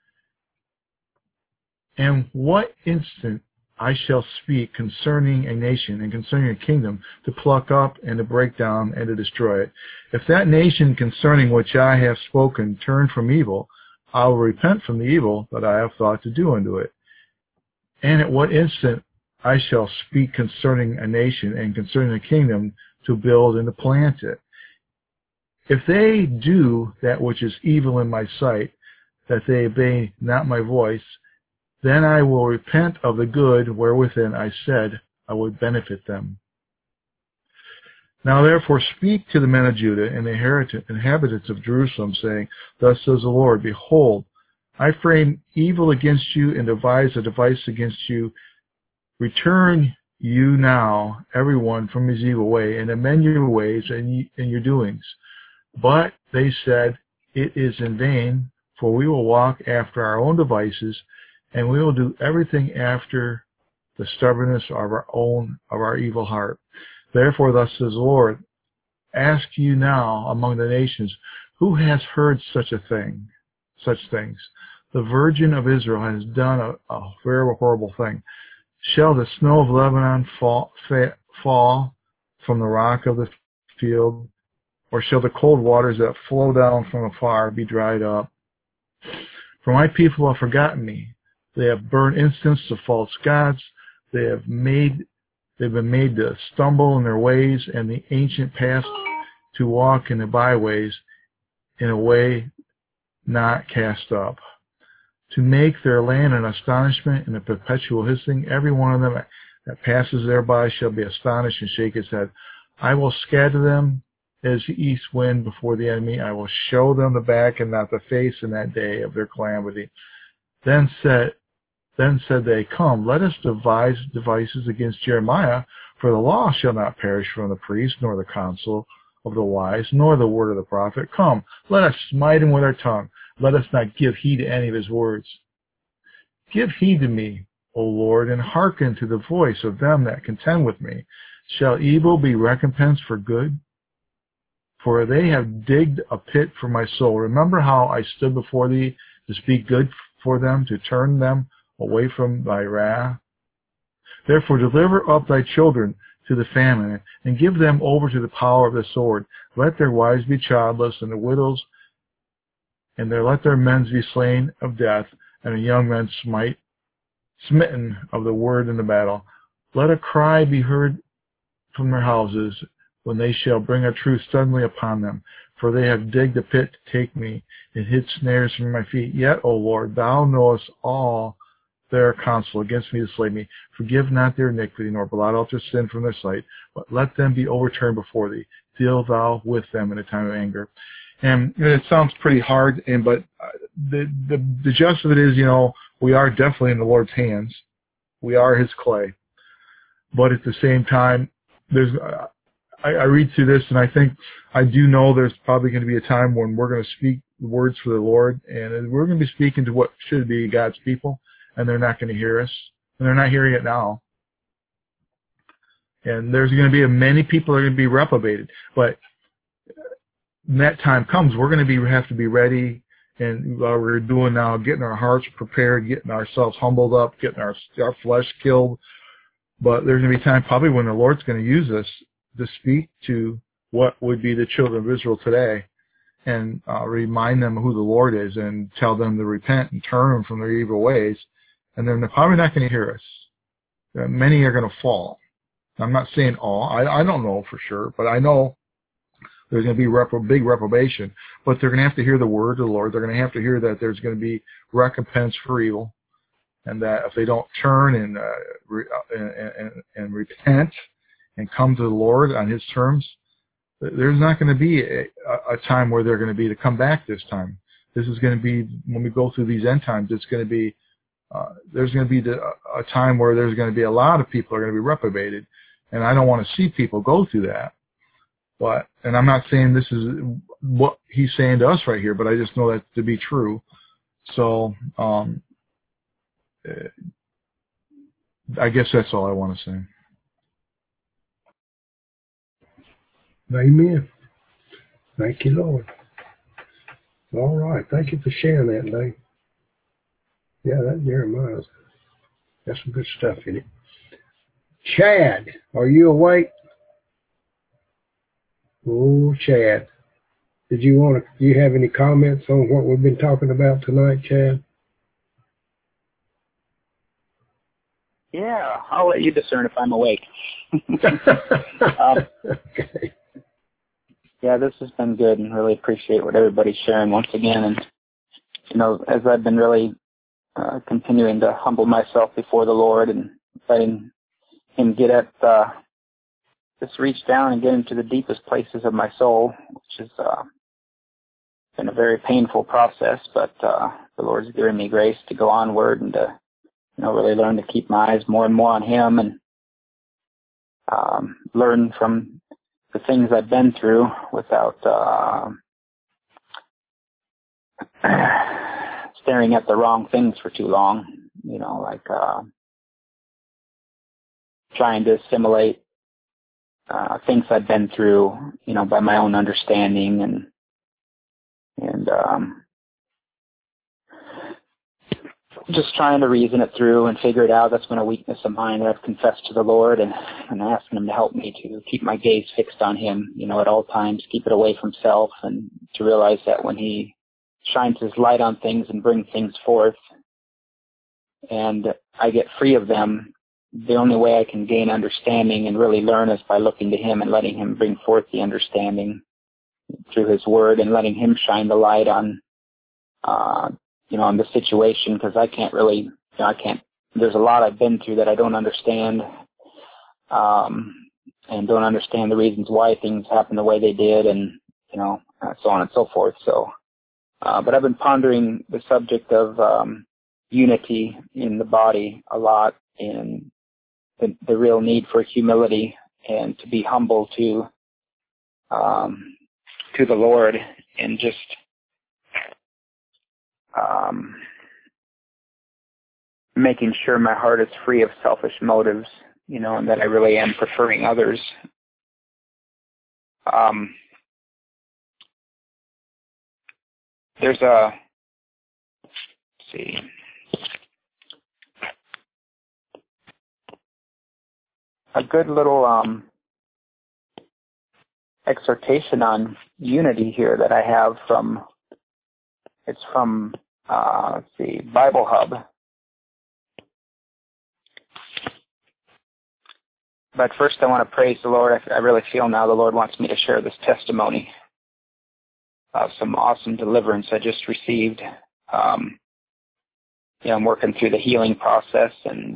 And what instant I shall speak concerning a nation and concerning a kingdom, to pluck up and to break down and to destroy it. If that nation concerning which I have spoken turn from evil, I will repent from the evil that I have thought to do unto it. And at what instant I shall speak concerning a nation and concerning a kingdom, to build and to plant it. If they do that which is evil in my sight, that they obey not my voice, then I will repent of the good wherewithin I said I would benefit them. Now therefore speak to the men of Judah and the inhabitants of Jerusalem, saying, Thus says the Lord, Behold, I frame evil against you and devise a device against you. Return you now, everyone, from his evil way, and amend your ways and your doings. But they said, It is in vain, for we will walk after our own devices, and we will do everything after the stubbornness of our evil heart. Therefore, thus says the Lord, ask you now among the nations, who has heard such things? The Virgin of Israel has done a very horrible thing. Shall the snow of Lebanon fall from the rock of the field, or shall the cold waters that flow down from afar be dried up? For my people have forgotten me. They have burned incense to false gods. They've been made to stumble in their ways, and the ancient paths to walk in the byways in a way not cast up. To make their land an astonishment and a perpetual hissing, every one of them that passes thereby shall be astonished and shake his head. I will scatter them as the east wind before the enemy. I will show them the back and not the face in that day of their calamity. Then said they, Come, let us devise devices against Jeremiah, for the law shall not perish from the priest, nor the counsel of the wise, nor the word of the prophet. Come, let us smite him with our tongue. Let us not give heed to any of his words. Give heed to me, O Lord, and hearken to the voice of them that contend with me. Shall evil be recompensed for good? For they have digged a pit for my soul. Remember how I stood before thee to speak good for them, to turn them away from thy wrath. Therefore deliver up thy children to the famine, and give them over to the power of the sword. Let their wives be childless, and the widows, and let their men be slain of death, and the young men smitten of the word in the battle. Let a cry be heard from their houses when they shall bring a truth suddenly upon them. For they have digged a pit to take me, and hid snares for my feet. Yet, O Lord, thou knowest all their counsel against me to slay me. Forgive not their iniquity, nor blot out their sin from their sight, but let them be overturned before thee. Deal thou with them in a time of anger. And it sounds pretty hard, but the gist of it is, we are definitely in the Lord's hands. We are his clay. But at the same time, I read through this, and I do know there's probably going to be a time when we're going to speak the words for the Lord, and we're going to be speaking to what should be God's people, and they're not going to hear us, and they're not hearing it now. And there's going to be many people that are going to be reprobated, but when that time comes, we're going to have to be ready, and what we're doing now, getting our hearts prepared, getting ourselves humbled up, getting our flesh killed. But there's going to be a time probably when the Lord's going to use us to speak to what would be the children of Israel today, and remind them who the Lord is, and tell them to repent and turn from their evil ways. And they're probably not going to hear us. Many are going to fall. I'm not saying all. I don't know for sure, but I know there's going to be big reprobation. But they're going to have to hear the word of the Lord. They're going to have to hear that there's going to be recompense for evil, and that if they don't turn and repent and come to the Lord on his terms, there's not going to be a time where they're going to be to come back this time. This is going to be, when we go through these end times, it's going to be, there's going to be a time where there's going to be a lot of people are going to be reprobated. And I don't want to see people go through that. And I'm not saying this is what he's saying to us right here, but I just know that to be true. So, I guess that's all I want to say. Amen. Thank you, Lord. All right. Thank you for sharing that, Dave. Yeah, that Jeremiah's got some good stuff in it. Chad, are you awake? Oh, Chad. Do you have any comments on what we've been talking about tonight, Chad? Yeah, I'll let you discern if I'm awake. Okay. Yeah, this has been good, and really appreciate what everybody's sharing once again. And, as I've been really continuing to humble myself before the Lord and letting him get at just reach down and get into the deepest places of my soul, which has been a very painful process, but the Lord's given me grace to go onward and to really learn to keep my eyes more and more on him, and learn from the things I've been through without staring at the wrong things for too long, like trying to assimilate things I've been through, by my own understanding, and just trying to reason it through and figure it out. That's been a weakness of mine that I've confessed to the Lord, and asking him to help me to keep my gaze fixed on him, at all times, keep it away from self, and to realize that when he shines his light on things and brings things forth, and I get free of them, the only way I can gain understanding and really learn is by looking to him and letting him bring forth the understanding through his word, and letting him shine the light on on the situation, because I can't really, there's a lot I've been through that I don't understand, and don't understand the reasons why things happen the way they did, and, so on and so forth. So, but I've been pondering the subject of unity in the body a lot, and the real need for humility and to be humble to the Lord, and just making sure my heart is free of selfish motives, and that I really am preferring others. There's a good little exhortation on unity here that I have from Bible Hub. But first I want to praise the Lord. I really feel now the Lord wants me to share this testimony of some awesome deliverance I just received. I'm working through the healing process, and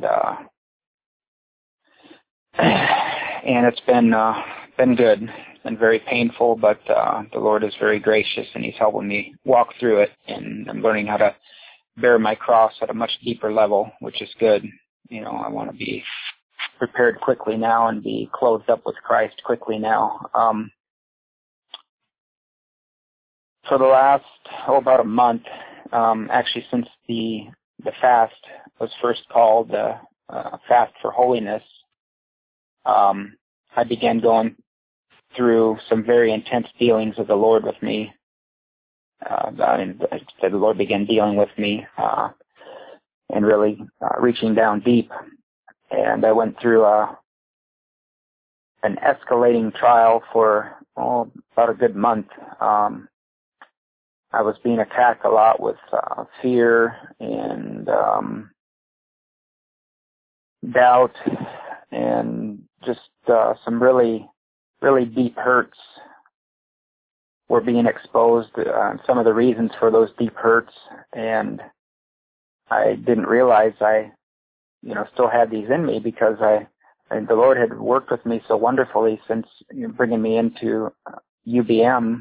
it's been good. It's been very painful, but the Lord is very gracious, and He's helping me walk through it, and I'm learning how to bear my cross at a much deeper level, which is good. I want to be prepared quickly now and be clothed up with Christ quickly now. For the last, about a month, actually since the fast was first called Fast for Holiness, I began going through some very intense dealings of the Lord with me. The Lord began dealing with me and really reaching down deep. And I went through an escalating trial for about a good month. I was being attacked a lot with fear and doubt, and just some really, really deep hurts were being exposed. Some of the reasons for those deep hurts, and I didn't realize I still had these in me, because the Lord had worked with me so wonderfully since bringing me into UBM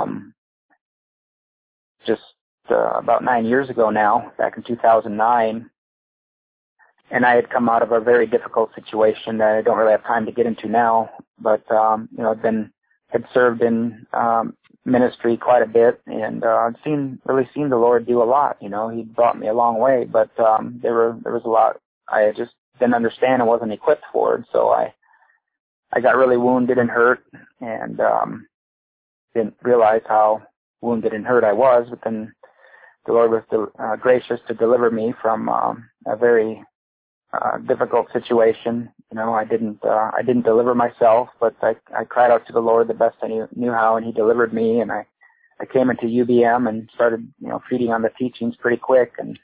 just about 9 years ago now, back in 2009. And I had come out of a very difficult situation that I don't really have time to get into now, but had served in ministry quite a bit, and I'd really seen the Lord do a lot. He brought me a long way, but there was a lot I just didn't understand and wasn't equipped for. And so I got really wounded and hurt, and didn't realize how wounded and hurt I was. But then the Lord was gracious to deliver me from a very difficult situation. I didn't deliver myself, but I cried out to the Lord the best I knew how, and He delivered me. And I came into UBM and started feeding on the teachings pretty quick, and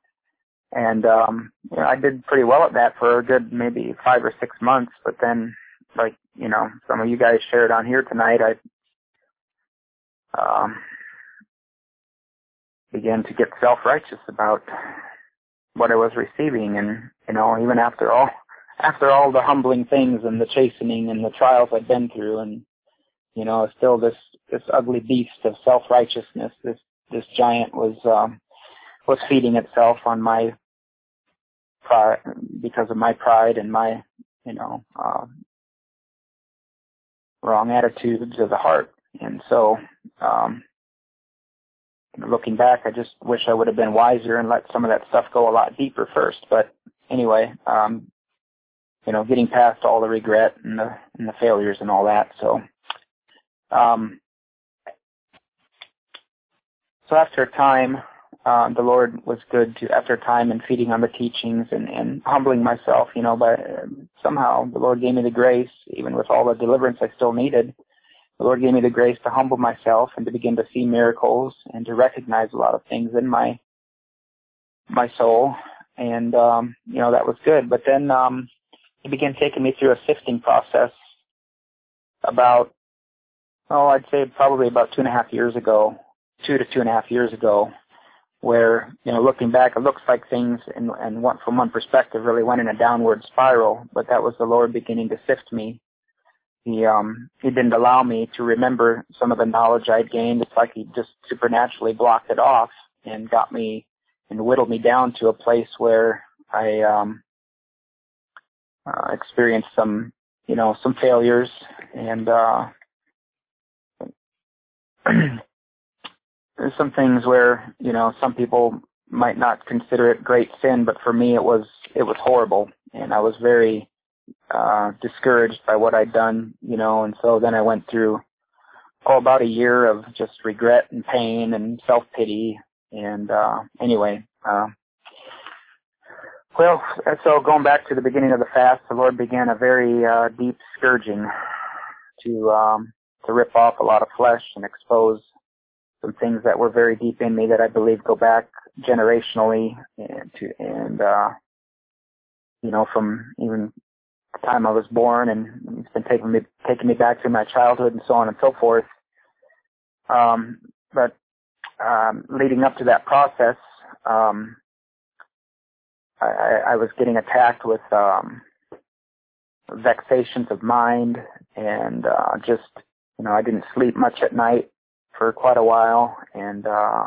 I did pretty well at that for a good maybe 5 or 6 months. But then, some of you guys shared on here tonight, I began to get self-righteous about what I was receiving, and even after all the humbling things and the chastening and the trials I'd been through, and still this ugly beast of self-righteousness, this giant was feeding itself on my pride, because of my pride and my wrong attitudes of the heart. And so looking back, I just wish I would have been wiser and let some of that stuff go a lot deeper first. But anyway, getting past all the regret and the failures and all that. So after a time, the Lord was good to, after a time and feeding on the teachings and humbling myself, but somehow the Lord gave me the grace, even with all the deliverance I still needed. The Lord gave me the grace to humble myself and to begin to see miracles and to recognize a lot of things in my soul. And, that was good. But then He began taking me through a sifting process about, I'd say probably about 2.5 years ago, 2 to 2.5 years ago, where, looking back, it looks like things from one perspective really went in a downward spiral, but that was the Lord beginning to sift me. He didn't allow me to remember some of the knowledge I'd gained. It's like He just supernaturally blocked it off and got me and whittled me down to a place where I experienced some failures, and there's some things where, some people might not consider it great sin, but for me it was horrible, and I was very discouraged by what I'd done, and so then I went through about a year of just regret and pain and self-pity, and so going back to the beginning of the fast, the Lord began a very deep scourging to rip off a lot of flesh and expose some things that were very deep in me that I believe go back generationally, and from even the time I was born, and it's been taking me back through my childhood and so on and so forth. But leading up to that process, I was getting attacked with vexations of mind, and just, I didn't sleep much at night for quite a while, and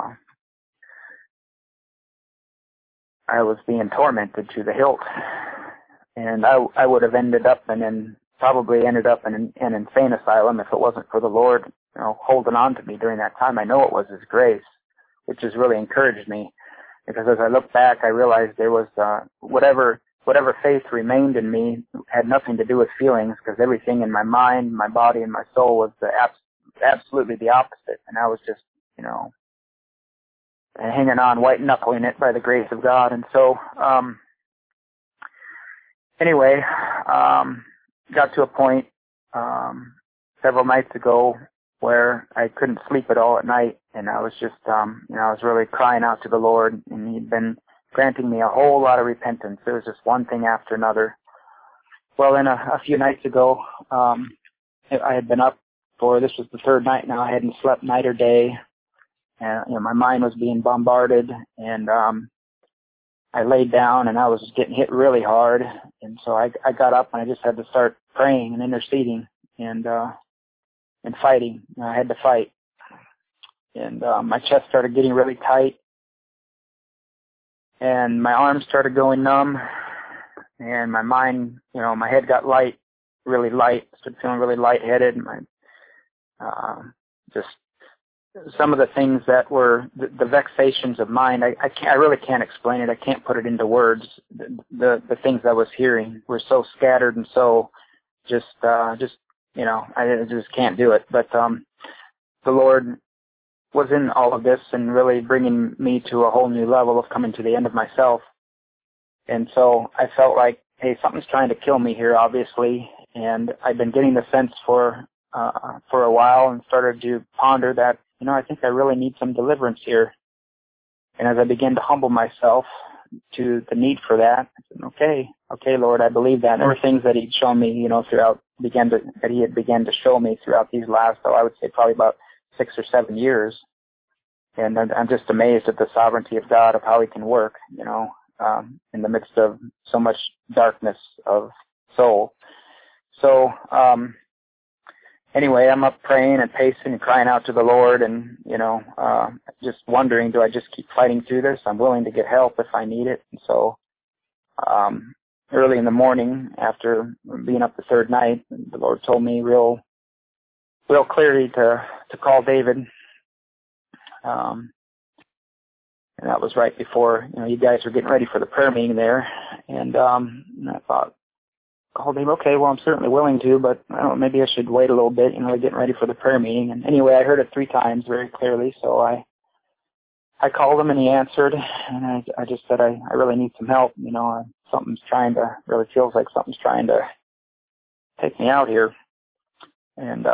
I was being tormented to the hilt, and I would have probably ended up in an insane asylum if it wasn't for the Lord, holding on to me during that time. I know it was His grace, which has really encouraged me, because as I look back, I realized there was whatever faith remained in me had nothing to do with feelings, because everything in my mind, my body, and my soul was absolutely the opposite, and I was just, hanging on, white-knuckling it by the grace of God. And so, anyway, got to a point several nights ago where I couldn't sleep at all at night, and I was just, I was really crying out to the Lord, and He'd been granting me a whole lot of repentance. There was just one thing after another. Well, then a few nights ago, I had been up this was the third night now. I hadn't slept night or day. And, my mind was being bombarded, and I laid down, and I was getting hit really hard. And so I got up, and I just had to start praying and interceding and fighting. I had to fight. And my chest started getting really tight, and my arms started going numb, and my mind, my head got really light, started feeling really lightheaded. Just some of the things that were the vexations of mind. I really can't explain it. I can't put it into words. The things I was hearing were so scattered and so I just can't do it. But the Lord was in all of this and really bringing me to a whole new level of coming to the end of myself. And so I felt like, hey, something's trying to kill me here, obviously. And I've been getting the sense for a while, and started to ponder that, I think I really need some deliverance here. And as I began to humble myself to the need for that, I said, okay, Lord, I believe that. And there were things that He'd shown me, that He had began to show me throughout these last, I would say probably about 6 or 7 years. And I'm just amazed at the sovereignty of God, of how He can work, in the midst of so much darkness of soul. So, anyway, I'm up praying and pacing and crying out to the Lord, and, just wondering, do I just keep fighting through this? I'm willing to get help if I need it. And so, early in the morning, after being up the third night, the Lord told me real clearly to call David. And that was right before, you guys were getting ready for the prayer meeting there. And I thought, called him, okay, well, I'm certainly willing to, but I don't know, maybe I should wait a little bit, getting ready for the prayer meeting. And anyway, I heard it 3 times very clearly, so I called him, and he answered, and I just said, I really need some help. Really feels like something's trying to take me out here. And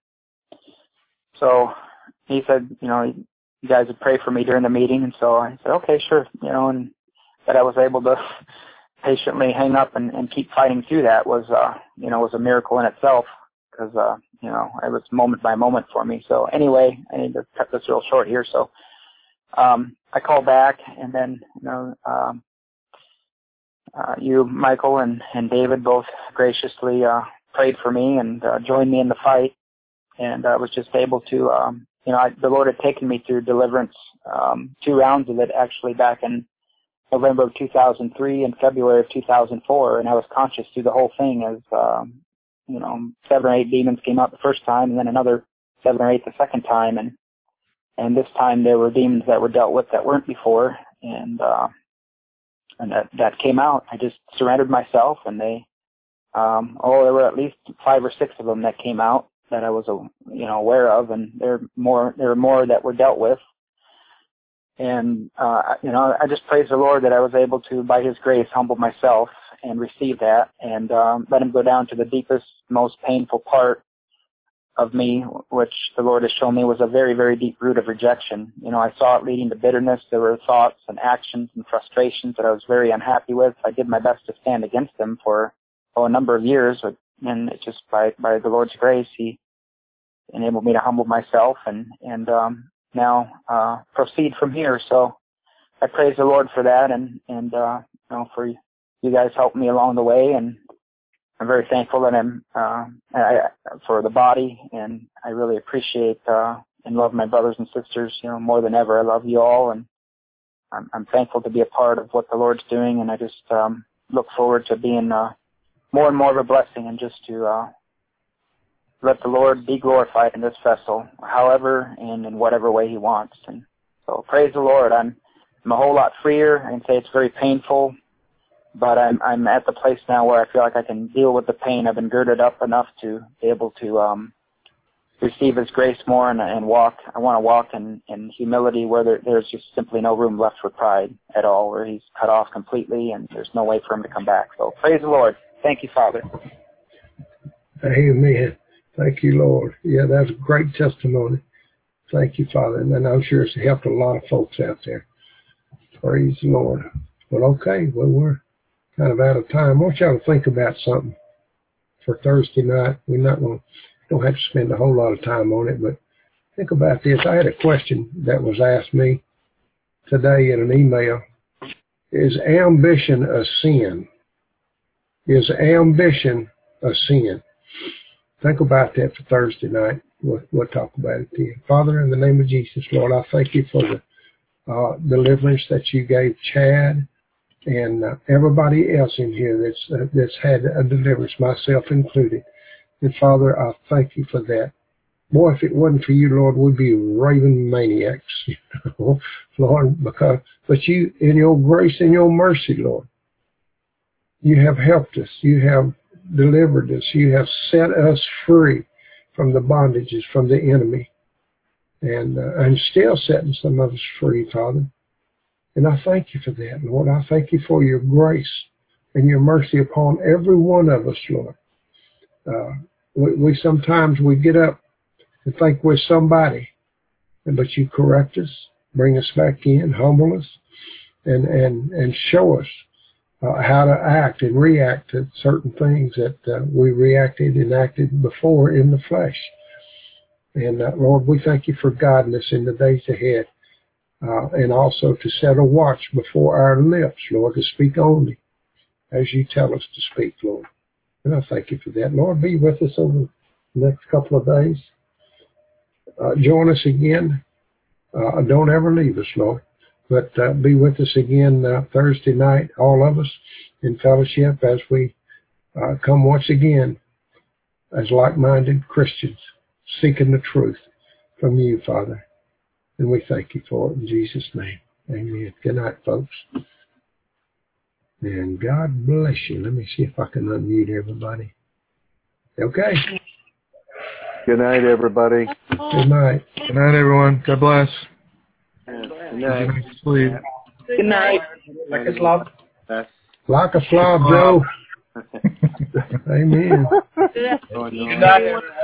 so he said, you guys would pray for me during the meeting. And so I said, okay, sure, and that I was able to patiently hang up and keep fighting through that was a miracle in itself, because, it was moment by moment for me. So anyway, I need to cut this real short here. So, I called back, and then, you, Michael, and David both graciously, prayed for me and, joined me in the fight. And I was just able to, the Lord had taken me through deliverance, 2 rounds of it actually back in November of 2003 and February of 2004, and I was conscious through the whole thing as, 7 or 8 demons came out the first time, and then another 7 or 8 the second time, and this time there were demons that were dealt with that weren't before, and that came out. I just surrendered myself, and there were at least 5 or 6 of them that came out that I was, aware of, and there were more that were dealt with. And, I just praise the Lord that I was able to, by His grace, humble myself and receive that, and let Him go down to the deepest, most painful part of me, which the Lord has shown me was a very, very deep root of rejection. I saw it leading to bitterness. There were thoughts and actions and frustrations that I was very unhappy with. I did my best to stand against them for a number of years, and it just by the Lord's grace, He enabled me to humble myself and now proceed from here. So I praise the Lord for that, and for you guys helping me along the way, and I'm very thankful that for the body, and I really appreciate and love my brothers and sisters, more than ever. I love you all, and I'm thankful to be a part of what the Lord's doing, and I just look forward to being more and more of a blessing, and just to let the Lord be glorified in this vessel, however and in whatever way He wants. And so praise the Lord. I'm a whole lot freer. I can say it's very painful, but I'm at the place now where I feel like I can deal with the pain. I've been girded up enough to be able to receive His grace more and walk. I want to walk in humility where there's just simply no room left for pride at all, where He's cut off completely and there's no way for Him to come back. So praise the Lord. Thank you, Father. Amen. Thank you, Lord. Yeah, that's a great testimony. Thank you, Father. And I'm sure it's helped a lot of folks out there. Praise the Lord. Well, okay. Well, we're kind of out of time. I want y'all to think about something for Thursday night. We're not going to, don't have to spend a whole lot of time on it, but think about this. I had a question that was asked me today in an email. Is ambition a sin? Is ambition a sin? Think about that for Thursday night. We'll talk about it then. Father, in the name of Jesus, Lord, I thank you for the deliverance that you gave Chad and everybody else in here that's had a deliverance, myself included. And Father, I thank you for that. Boy, if it wasn't for you, Lord, we'd be raving maniacs, Lord, but you, in your grace and your mercy, Lord, you have helped us. You have delivered us. You have set us free from the bondages, from the enemy. And I'm still setting some of us free, Father. And I thank you for that, Lord. I thank you for your grace and your mercy upon every one of us, Lord. We sometimes we get up and think we're somebody, but you correct us, bring us back in, humble us, and show us how to act and react to certain things that we reacted and acted before in the flesh. And Lord, we thank you for guiding us in the days ahead, and also to set a watch before our lips, Lord, to speak only as you tell us to speak, Lord. And I thank you for that. Lord, be with us over the next couple of days. Join us again. Don't ever leave us, Lord. But be with us again Thursday night, all of us, in fellowship as we come once again as like-minded Christians, seeking the truth from you, Father. And we thank you for it in Jesus' name. Amen. Good night, folks. And God bless you. Let me see if I can unmute everybody. Okay. Good night, everybody. Good night. Good night, everyone. God bless. Good night. Sleep. Good night. Like a slob. Like a slob, Joe. Amen. Good Good night.